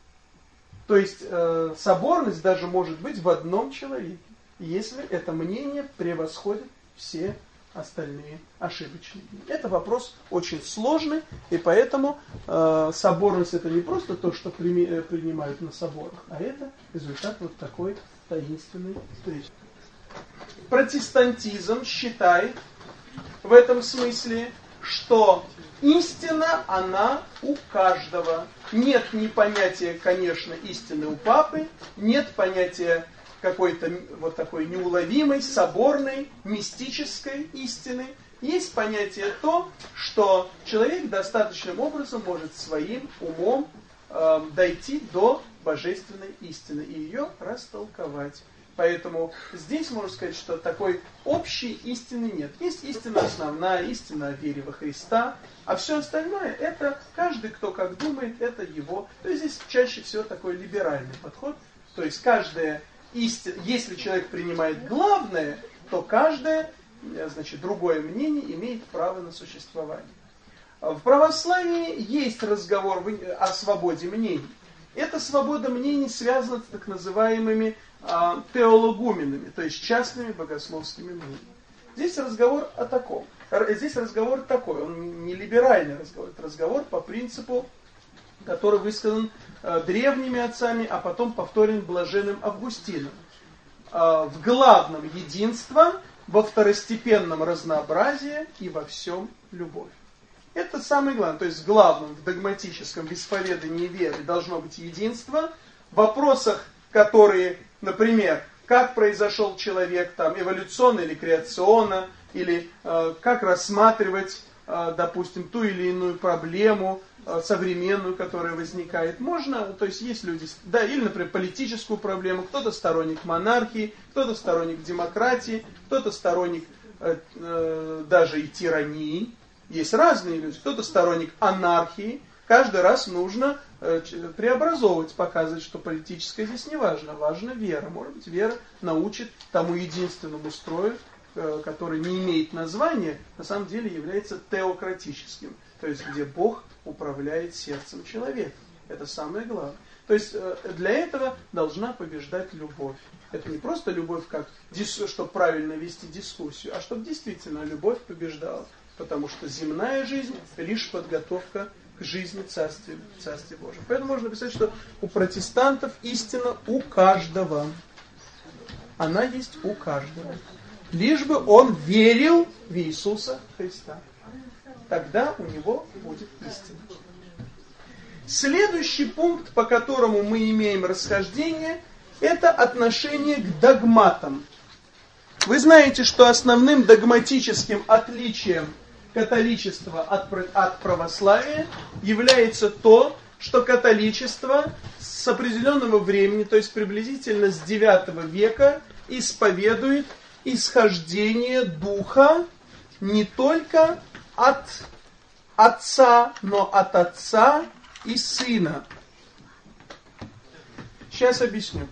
То есть соборность даже может быть в одном человеке, если это мнение превосходит все остальные ошибочные. Это вопрос очень сложный, и поэтому соборность это не просто то, что принимают на соборах, а это результат вот такой таинственной встречи. Протестантизм считает в этом смысле, что истина, она у каждого. Нет ни понятия, конечно, истины у папы, нет понятия какой-то вот такой неуловимой, соборной, мистической истины. Есть понятие то, что человек достаточным образом может своим умом дойти до божественной истины и ее растолковать. Поэтому здесь можно сказать, что такой общей истины нет. Есть истина основная, истина о вере во Христа, а все остальное, это каждый, кто как думает, это его. То есть здесь чаще всего такой либеральный подход. То есть каждая истина, если человек принимает главное, то каждое, другое мнение имеет право на существование. В православии есть разговор о свободе мнений. Эта свобода мнений связана с так называемыми теологуменами, то есть частными богословскими мнениями. Здесь разговор о таком. Здесь разговор такой, он не либеральный разговор, это разговор по принципу, который высказан древними отцами, а потом повторен блаженным Августином. В главном единство, во второстепенном разнообразии и во всем любовь. Это самое главное. То есть в главном, в догматическом исповедании веры должно быть единство. В вопросах, которые, например, как произошел человек, эволюционно или креационно, или как рассматривать, допустим, ту или иную проблему современную, которая возникает. Можно, то есть есть люди, или, например, политическую проблему, кто-то сторонник монархии, кто-то сторонник демократии, кто-то сторонник даже и тирании. Есть разные люди, кто-то сторонник анархии. Каждый раз нужно преобразовывать, показывать, что политическое здесь не важно. Важна вера. Может быть, вера научит тому единственному строю, который не имеет названия, на самом деле является теократическим. То есть, где Бог управляет сердцем человека. Это самое главное. То есть, для этого должна побеждать любовь. Это не просто любовь, чтобы правильно вести дискуссию, а чтобы действительно любовь побеждала. Потому что земная жизнь лишь подготовка к жизни Царствия Божьего. Поэтому можно написать, что у протестантов истина у каждого. Она есть у каждого. Лишь бы он верил в Иисуса Христа. Тогда у него будет истина. Следующий пункт, по которому мы имеем расхождение, это отношение к догматам. Вы знаете, что основным догматическим отличием католичества от православия является то, что католичество с определенного времени, то есть приблизительно с IX века, исповедует исхождение Духа не только от Отца, но от Отца и Сына. Сейчас объясню.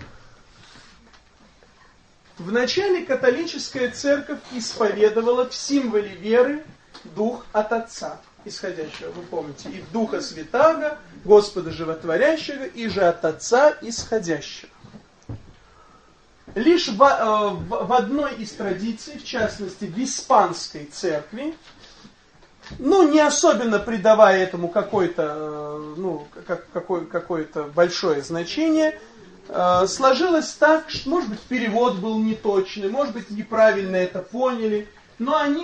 Вначале католическая церковь исповедовала в символе веры Дух от Отца, исходящего, вы помните, и Духа Святаго, Господа Животворящего, и же от Отца исходящего. Лишь в одной из традиций, в частности в испанской церкви, не особенно придавая этому какое-то большое значение, сложилось так, что, может быть, перевод был неточный, может быть, неправильно это поняли, но они,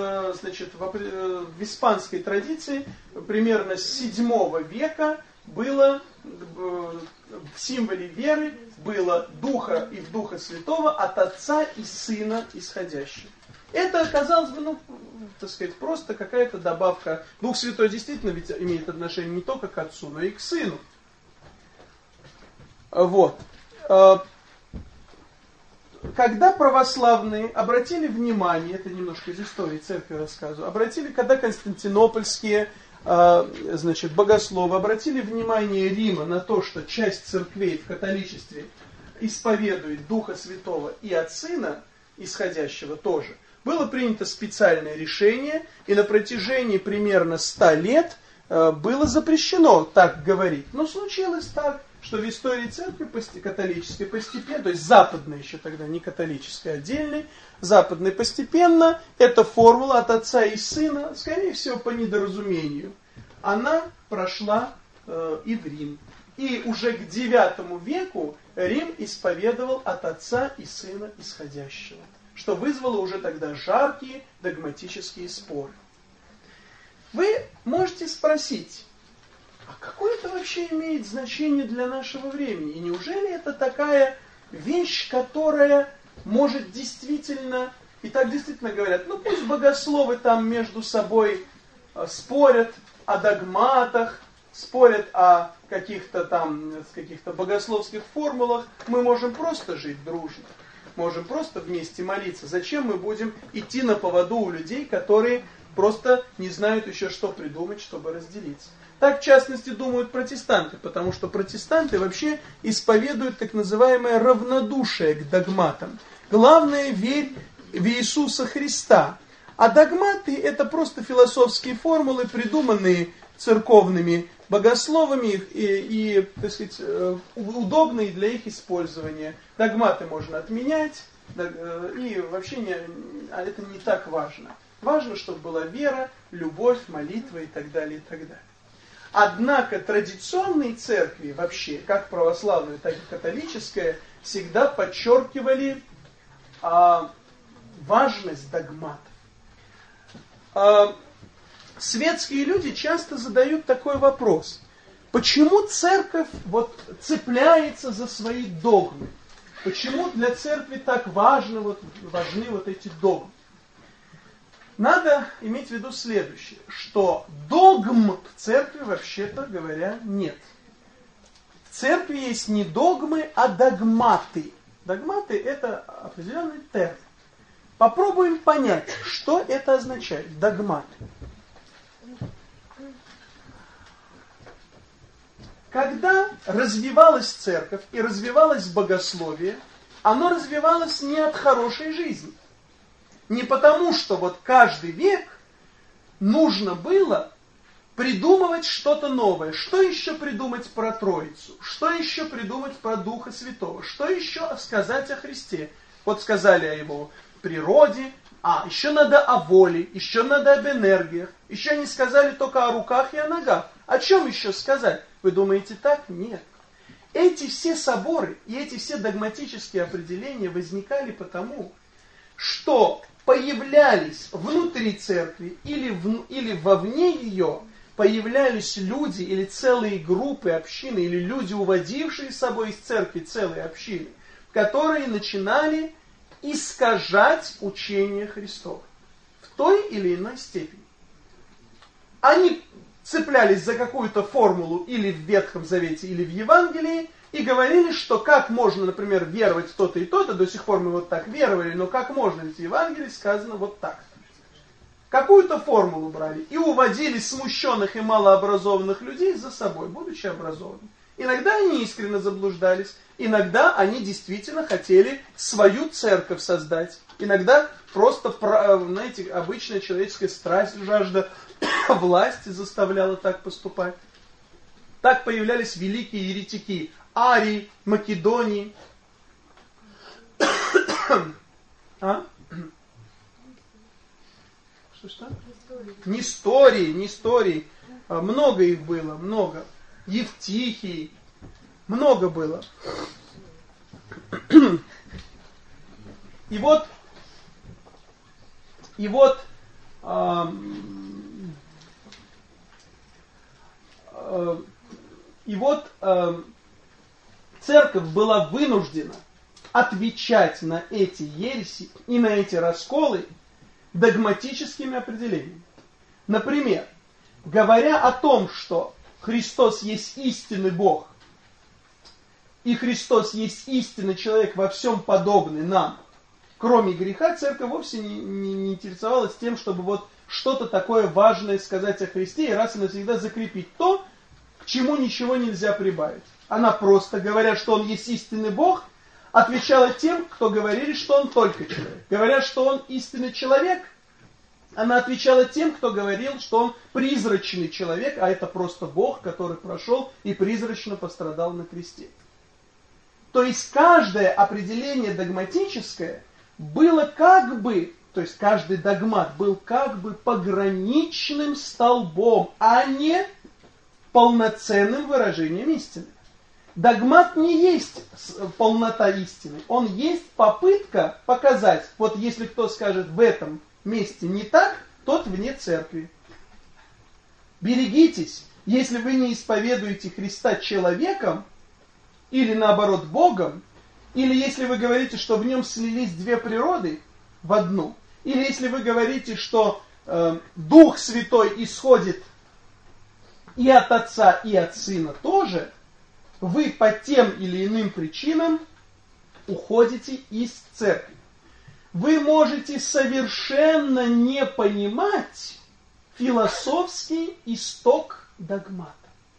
в испанской традиции примерно с 7 века было в символе веры было Духа и в Духа Святого от Отца и Сына исходящего. Это, казалось бы, просто какая-то добавка. Дух Святой действительно ведь имеет отношение не только к Отцу, но и к Сыну. Вот. Когда православные обратили внимание, это немножко из истории церкви рассказываю, когда константинопольские богословы обратили внимание Рима на то, что часть церквей в католичестве исповедует Духа Святого и от Сына исходящего тоже, было принято специальное решение, и на протяжении примерно 100 лет было запрещено так говорить. Но случилось так, что в истории церкви католической постепенно, то есть западной еще тогда, не католической, отдельной, западной постепенно, эта формула от Отца и Сына, скорее всего по недоразумению, она прошла и в Рим. И уже к IX веку Рим исповедовал от Отца и Сына исходящего, что вызвало уже тогда жаркие догматические споры. Вы можете спросить, а какое это вообще имеет значение для нашего времени? И неужели это такая вещь, которая может действительно, и так действительно говорят, пусть богословы там между собой спорят о догматах, спорят о каких-то богословских формулах, мы можем просто жить дружно, можем просто вместе молиться. Зачем мы будем идти на поводу у людей, которые просто не знают еще, что придумать, чтобы разделиться? Так, в частности, думают протестанты, потому что протестанты вообще исповедуют так называемое равнодушие к догматам. Главное, верь в Иисуса Христа. А догматы – это просто философские формулы, придуманные церковными богословами и так сказать, удобные для их использования. Догматы можно отменять, и вообще это не так важно. Важно, чтобы была вера, любовь, молитва и так далее, и так далее. Однако традиционные церкви вообще, как православная, так и католическая, всегда подчеркивали важность догматов. Светские люди часто задают такой вопрос. Почему церковь цепляется за свои догмы? Почему для церкви так важны эти догмы? Надо иметь в виду следующее, что догм в церкви, вообще-то говоря, нет. В церкви есть не догмы, а догматы. Догматы – это определенный термин. Попробуем понять, что это означает, догматы. Когда развивалась церковь и развивалось богословие, оно развивалось не от хорошей жизни. Не потому, что каждый век нужно было придумывать что-то новое. Что еще придумать про Троицу? Что еще придумать про Духа Святого? Что еще сказать о Христе? Сказали о Его природе, еще надо о воле, еще надо об энергиях. Еще не сказали только о руках и о ногах. О чем еще сказать? Вы думаете так? Нет. Эти все соборы и эти все догматические определения возникали потому, что появлялись внутри церкви или вовне ее, появлялись люди или целые группы, общины, или люди, уводившие с собой из церкви целые общины, которые начинали искажать учение Христово в той или иной степени. Они цеплялись за какую-то формулу или в Ветхом Завете, или в Евангелии, и говорили, что как можно, например, веровать в то-то и то-то, до сих пор мы так веровали, но как можно, ведь в Евангелии сказано так. Какую-то формулу брали и уводили смущенных и малообразованных людей за собой, будучи образованными. Иногда они искренне заблуждались, иногда они действительно хотели свою церковь создать. Иногда просто, знаете, обычная человеческая страсть, жажда власти заставляла так поступать. Так появлялись великие еретики. Арий, Македоний. А? Что? Несторий. Много их было, много. Евтихий. Много было. И вот церковь была вынуждена отвечать на эти ереси и на эти расколы догматическими определениями. Например, говоря о том, что Христос есть истинный Бог, и Христос есть истинный человек во всем подобный нам, кроме греха, церковь вовсе не интересовалась тем, чтобы вот что-то такое важное сказать о Христе и раз и навсегда закрепить то, к чему ничего нельзя прибавить. Она просто, говоря, что Он есть истинный Бог, отвечала тем, кто говорили, что Он только человек. Говоря, что Он истинный человек, она отвечала тем, кто говорил, что Он призрачный человек, а это просто Бог, который прошел и призрачно пострадал на кресте. То есть каждое определение догматическое было как бы, то есть каждый догмат был как бы пограничным столбом, а не полноценным выражением истины. Догмат не есть полнота истины, он есть попытка показать, вот если кто скажет в этом месте не так, тот вне церкви. Берегитесь, если вы не исповедуете Христа человеком, или наоборот Богом, или если вы говорите, что в нем слились две природы в одну, или если вы говорите, что Дух Святой исходит и от Отца, и от Сына тоже, вы по тем или иным причинам уходите из церкви. Вы можете совершенно не понимать философский исток догмата.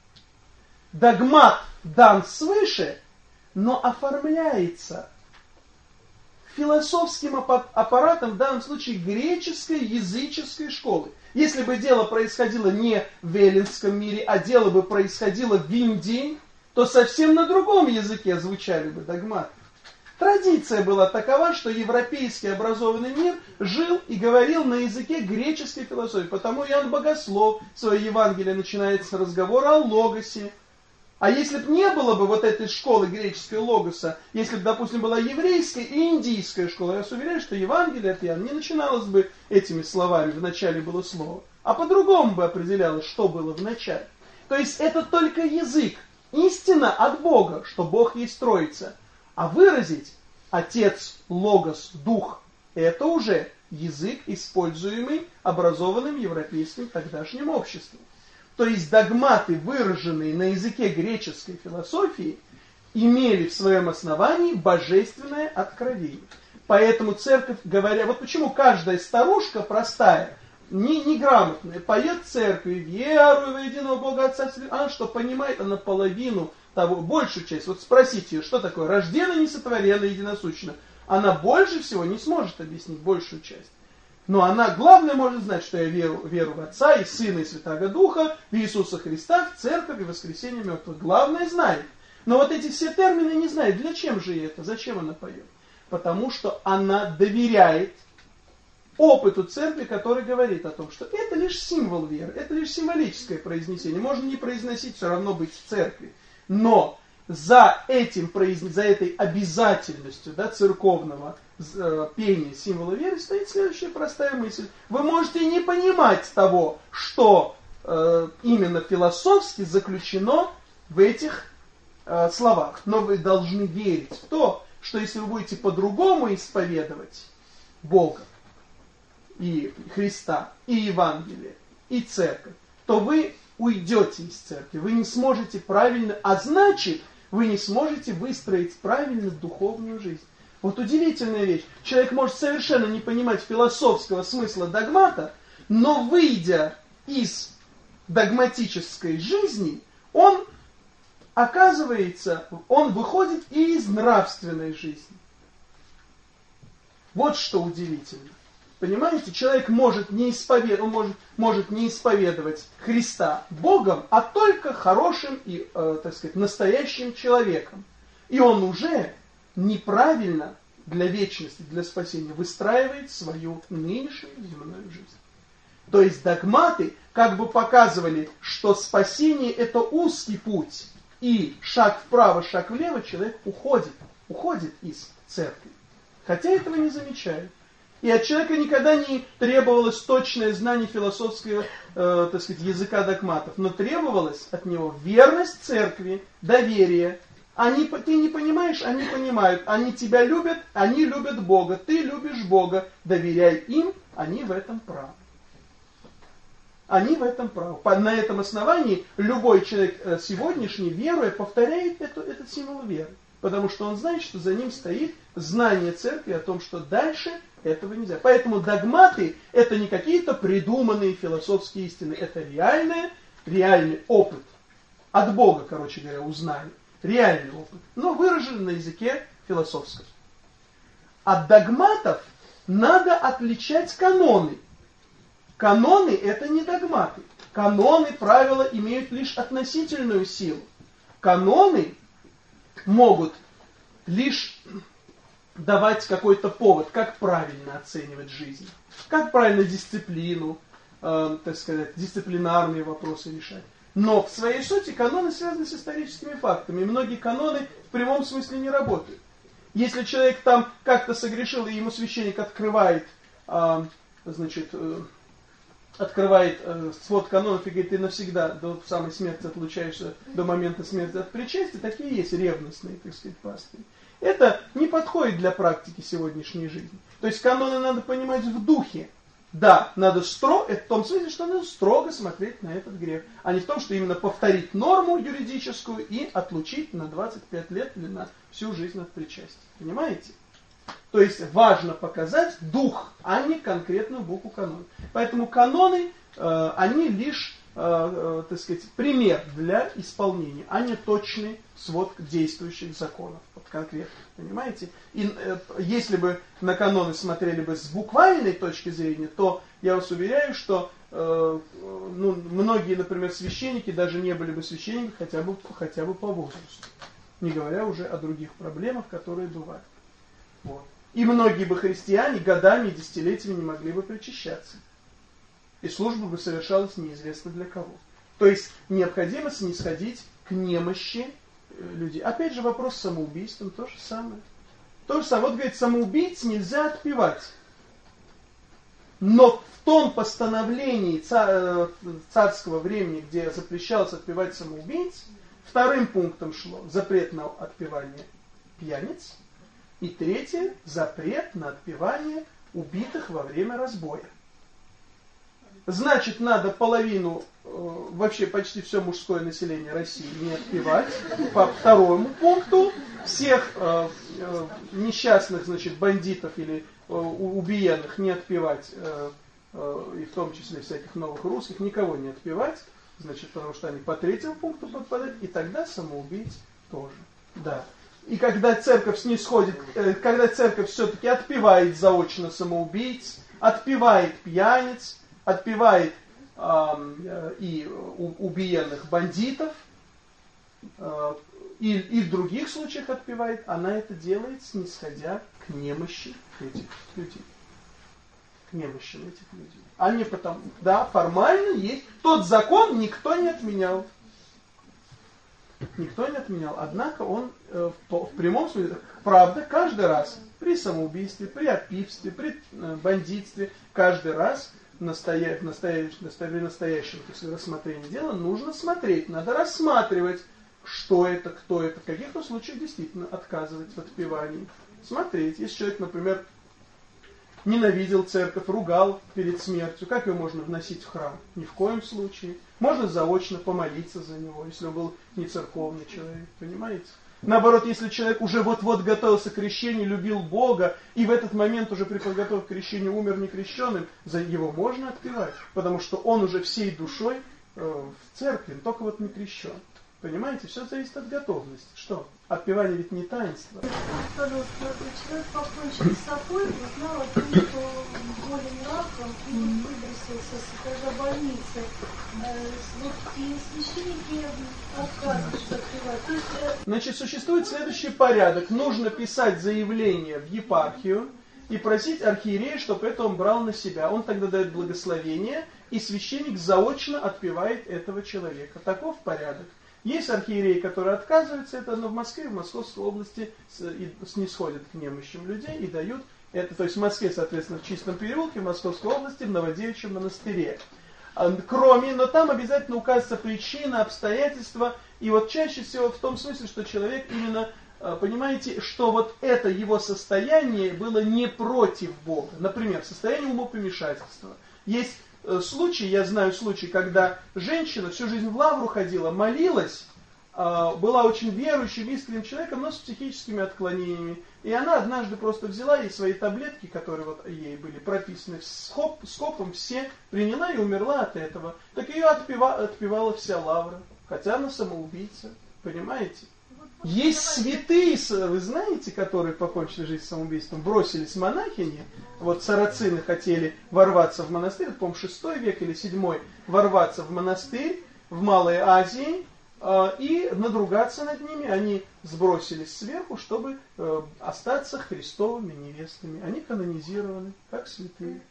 Догмат дан свыше, но оформляется философским аппаратом, в данном случае греческой языческой школы. Если бы дело происходило не в эллинском мире, а дело бы происходило в Индии, то совсем на другом языке звучали бы догматы. Традиция была такова, что европейский образованный мир жил и говорил на языке греческой философии. Потому Иоанн Богослов свое Евангелие начинает с разговора о логосе. А если бы не было бы вот этой школы греческой логоса, если бы, допустим, была еврейская и индийская школа, я вас уверяю, что Евангелие от Иоанна не начиналось бы этими словами, в начале было слово, а по-другому бы определялось, что было в начале. То есть это только язык, истина от Бога, что Бог есть Троица. А выразить Отец, Логос, Дух, это уже язык, используемый образованным европейским тогдашним обществом. То есть догматы, выраженные на языке греческой философии, имели в своем основании божественное откровение. Поэтому церковь, говоря, вот почему каждая старушка простая, неграмотная, поет церкви, верую в единого Бога Отца, она что понимает, она половину того, большую часть. Вот спросите ее, что такое рожденно, несотворенно, единосущно. Она больше всего не сможет объяснить большую часть. Но она, главное, может знать, что я веру в Отца и Сына и Святаго Духа, в Иисуса Христа, в Церковь и воскресение мертвых. Главное знает. Но вот эти все термины не знает. Для чем же ей это? Зачем она поет? Потому что она доверяет опыту Церкви, который говорит о том, что это лишь символ веры, это лишь символическое произнесение. Можно не произносить, все равно быть в Церкви. Но за этой обязательностью, да, церковного пения символа веры стоит следующая простая мысль. Вы можете не понимать того, что именно философски заключено в этих словах, но вы должны верить в то, что если вы будете по-другому исповедовать Бога, и Христа, и Евангелие, и Церковь, то вы уйдете из Церкви, вы не сможете правильно, а значит, вы не сможете выстроить правильно духовную жизнь. Вот удивительная вещь. Человек может совершенно не понимать философского смысла догмата, но выйдя из догматической жизни, он выходит и из нравственной жизни. Вот что удивительно. Понимаете, человек может не исповедовать Христа Богом, а только хорошим и, настоящим человеком. И он уже неправильно для вечности, для спасения, выстраивает свою нынешнюю земную жизнь. То есть догматы как бы показывали, что спасение это узкий путь, и шаг вправо, шаг влево человек уходит из церкви. Хотя этого не замечают. И от человека никогда не требовалось точное знание философского, так сказать, языка догматов, но требовалось от него верность церкви, доверие. Ты не понимаешь, они понимают. Они тебя любят, они любят Бога. Ты любишь Бога. Доверяй им, они в этом правы. Они в этом правы. На этом основании любой человек сегодняшний, веруя, повторяет этот символ веры. Потому что он знает, что за ним стоит знание церкви о том, что дальше этого нельзя. Поэтому догматы это не какие-то придуманные философские истины. Это реальный опыт. От Бога, короче говоря, узнали. Реальный опыт. Но выраженный на языке философском. От догматов надо отличать каноны. Каноны это не догматы. Каноны, правила имеют лишь относительную силу. Каноны могут лишь давать какой-то повод, как правильно оценивать жизнь, как правильно дисциплину, так сказать, дисциплинарные вопросы решать. Но в своей сути каноны связаны с историческими фактами. И многие каноны в прямом смысле не работают. Если человек там как-то согрешил, и ему священник открывает свод канонов и говорит, ты навсегда до самой смерти отлучаешься, до момента смерти от причастия, такие есть ревностные, так сказать, пастыри. Это не подходит для практики сегодняшней жизни. То есть каноны надо понимать в духе. Да, надо это в том смысле, что надо строго смотреть на этот грех, а не в том, что именно повторить норму юридическую и отлучить на 25 лет или на всю жизнь от причастия. Понимаете? То есть важно показать дух, а не конкретную букву канона. Поэтому каноны, они лишь, так сказать, пример для исполнения, а не точный свод действующих законов. Вот конкретно, понимаете? И если бы на каноны смотрели бы с буквальной точки зрения, то я вас уверяю, что многие, например, священники даже не были бы священниками хотя бы по возрасту. Не говоря уже о других проблемах, которые бывают. Вот. И многие бы христиане годами и десятилетиями не могли бы причащаться. И служба бы совершалась неизвестно для кого. То есть необходимо снисходить к немощи людей. Опять же вопрос с самоубийством, то же самое. То же самое. Вот говорит, самоубийц нельзя отпевать. Но в том постановлении царского времени, где запрещалось отпевать самоубийц, вторым пунктом шло запрет на отпевание пьяниц. И третье, запрет на отпевание убитых во время разбоя. Значит, надо половину, вообще почти все мужское население России не отпевать. По второму пункту всех несчастных, значит, бандитов или убиенных не отпевать, и в том числе всяких новых русских, никого не отпевать, значит, потому что они по третьему пункту подпадают, и тогда самоубийц тоже. Да. И когда церковь снисходит, когда церковь все-таки отпевает заочно самоубийц, отпевает пьяниц, отпевает и убиенных бандитов, и в других случаях отпевает, она это делает, снисходя к немощи этих людей. К немощи этих людей. А не потому, да, формально есть. Тот закон никто не отменял. Никто не отменял. Однако он в прямом смысле, правда, каждый раз при самоубийстве, при отпивстве, при бандитстве, каждый раз в настоящем рассмотрении дела нужно смотреть, надо рассматривать, что это, кто это. В каких-то случаях действительно отказывать в отпевании. Смотреть. Если человек, например, ненавидел церковь, ругал перед смертью, как его можно вносить в храм? Ни в коем случае. Можно заочно помолиться за него, если он был не церковный человек, понимаете? Наоборот, если человек уже вот-вот готовился к крещению, любил Бога, и в этот момент уже при подготовке к крещению умер некрещенным, за его можно отпевать, потому что он уже всей душой в церкви, только вот не крещен. Понимаете, все зависит от готовности. Что? Отпевание ведь не таинство. Человек покончил с собой, узнал о том, что болен раком, и выбросил когда больница, вот и священники отказываются открывать. То есть, Значит, существует следующий порядок. Нужно писать заявление в епархию и просить архиерея, чтобы это он брал на себя. Он тогда дает благословение, и священник заочно отпевает этого человека. Таков порядок. Есть архиереи, которые отказываются, это, но в Москве, в Московской области снисходят к немощим людей и дают это. То есть в Москве, соответственно, в Чистом переулке, в Московской области, в Новодевичьем монастыре. Но там обязательно указывается причина, обстоятельства. И вот чаще всего в том смысле, что человек именно, понимаете, что вот это его состояние было не против Бога. Например, состояние умопомешательства. Есть случаи, я знаю случаи, когда женщина всю жизнь в лавру ходила, молилась, была очень верующим, искренним человеком, но с психическими отклонениями. И она однажды просто взяла и свои таблетки, которые вот ей были прописаны скопом, все приняла и умерла от этого. Так ее отпевала вся лавра, хотя она самоубийца, понимаете? Есть святые, вы знаете, которые покончили жизнь самоубийством, бросились монахини, вот сарацины хотели ворваться в монастырь, это, по-моему, 6 век или 7, ворваться в монастырь в Малой Азии, и надругаться над ними. Они сбросились сверху, чтобы остаться христовыми невестами. Они канонизированы, как святые.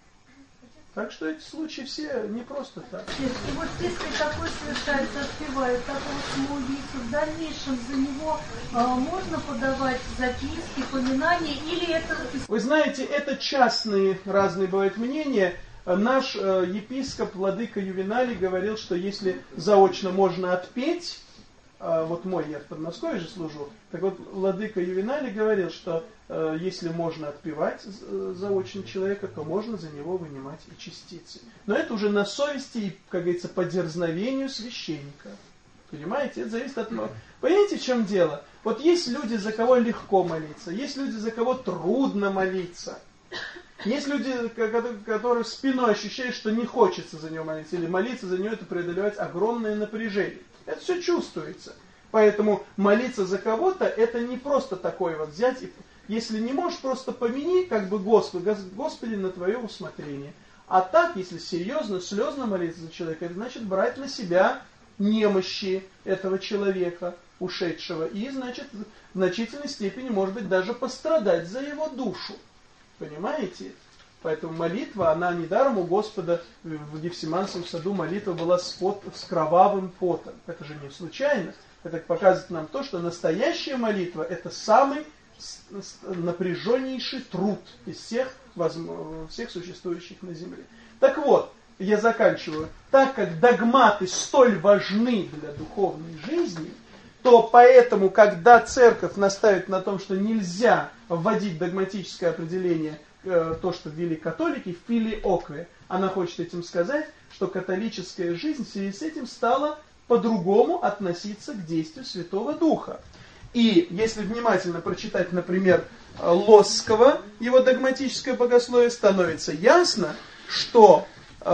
Так что эти случаи все не просто так. И вот если такой совершается, отпевают такого самоубийцу, в дальнейшем за него можно подавать записки, поминания, или это... Вы знаете, это частные разные бывают мнения. Наш епископ, владыка Ювеналий, говорил, что если заочно можно отпеть, вот я в Подмосковье же служу, так вот владыка Ювеналий говорил, что если можно отпевать заочно человека, то можно за него вынимать и частицы. Но это уже на совести и, как говорится, по дерзновению священника. Понимаете? Это зависит от... Понимаете, в чем дело? Вот есть люди, за кого легко молиться, есть люди, за кого трудно молиться. Есть люди, которые спиной ощущают, что не хочется за него молиться, или молиться за него — это преодолевать огромное напряжение. Это все чувствуется. Поэтому молиться за кого-то — это не просто такое вот взять, и, если не можешь, просто помяни, как бы Господи, на твое усмотрение. А так, если серьезно, слезно молиться за человека, это значит брать на себя немощи этого человека, ушедшего, и, значит, в значительной степени, может быть, даже пострадать за его душу. Понимаете? Поэтому молитва, она недаром у Господа в Гефсиманском саду молитва была с кровавым потом. Это же не случайно. Это показывает нам то, что настоящая молитва — это самый напряженнейший труд из всех существующих на земле. Так вот, я заканчиваю. Так как догматы столь важны для духовной жизни, то поэтому, когда церковь наставит на том, что нельзя вводить догматическое определение, то, что ввели католики, филиокве, она хочет этим сказать, что католическая жизнь в связи с этим стала по-другому относиться к действию Святого Духа. И если внимательно прочитать, например, Лосского, его догматическое богословие, становится ясно, что,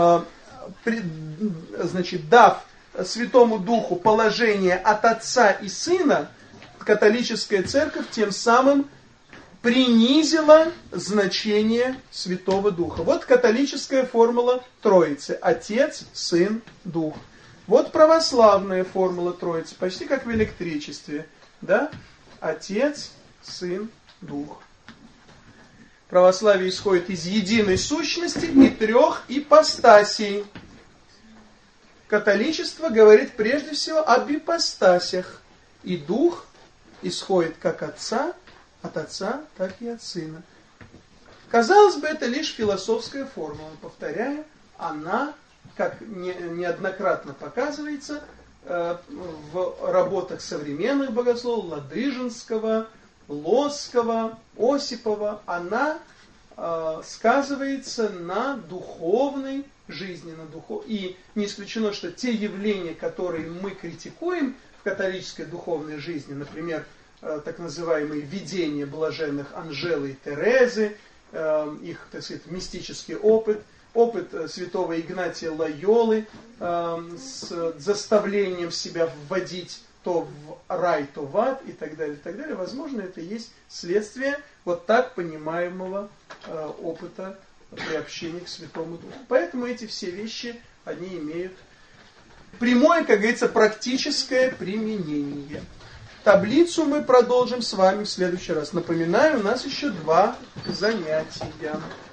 дав Святому Духу положение от Отца и Сына, католическая церковь тем самым принизила значение Святого Духа. Вот католическая формула Троицы. Отец, Сын, Дух. Вот православная формула Троицы. Почти как в электричестве. Да? Отец, Сын, Дух. Православие исходит из единой сущности и 3 ипостасей. Католичество говорит прежде всего об ипостасях. И Дух исходит как от Отца, так и от Сына. Казалось бы, это лишь философская формула. Повторяю, она, как неоднократно показывается в работах современных богословов, Ладыжинского, Лосского, Осипова, она сказывается на духовной жизни. И не исключено, что те явления, которые мы критикуем в католической духовной жизни, например, так называемые видения блаженных Анжелы и Терезы, их, так сказать, мистический опыт святого Игнатия Лойолы с заставлением себя вводить то в рай, то в ад и так далее, и так далее. Возможно, это и есть следствие вот так понимаемого опыта приобщения к Святому Духу. Поэтому эти все вещи, они имеют прямое, как говорится, практическое применение. Таблицу мы продолжим с вами в следующий раз. Напоминаю, у нас еще 2 занятия.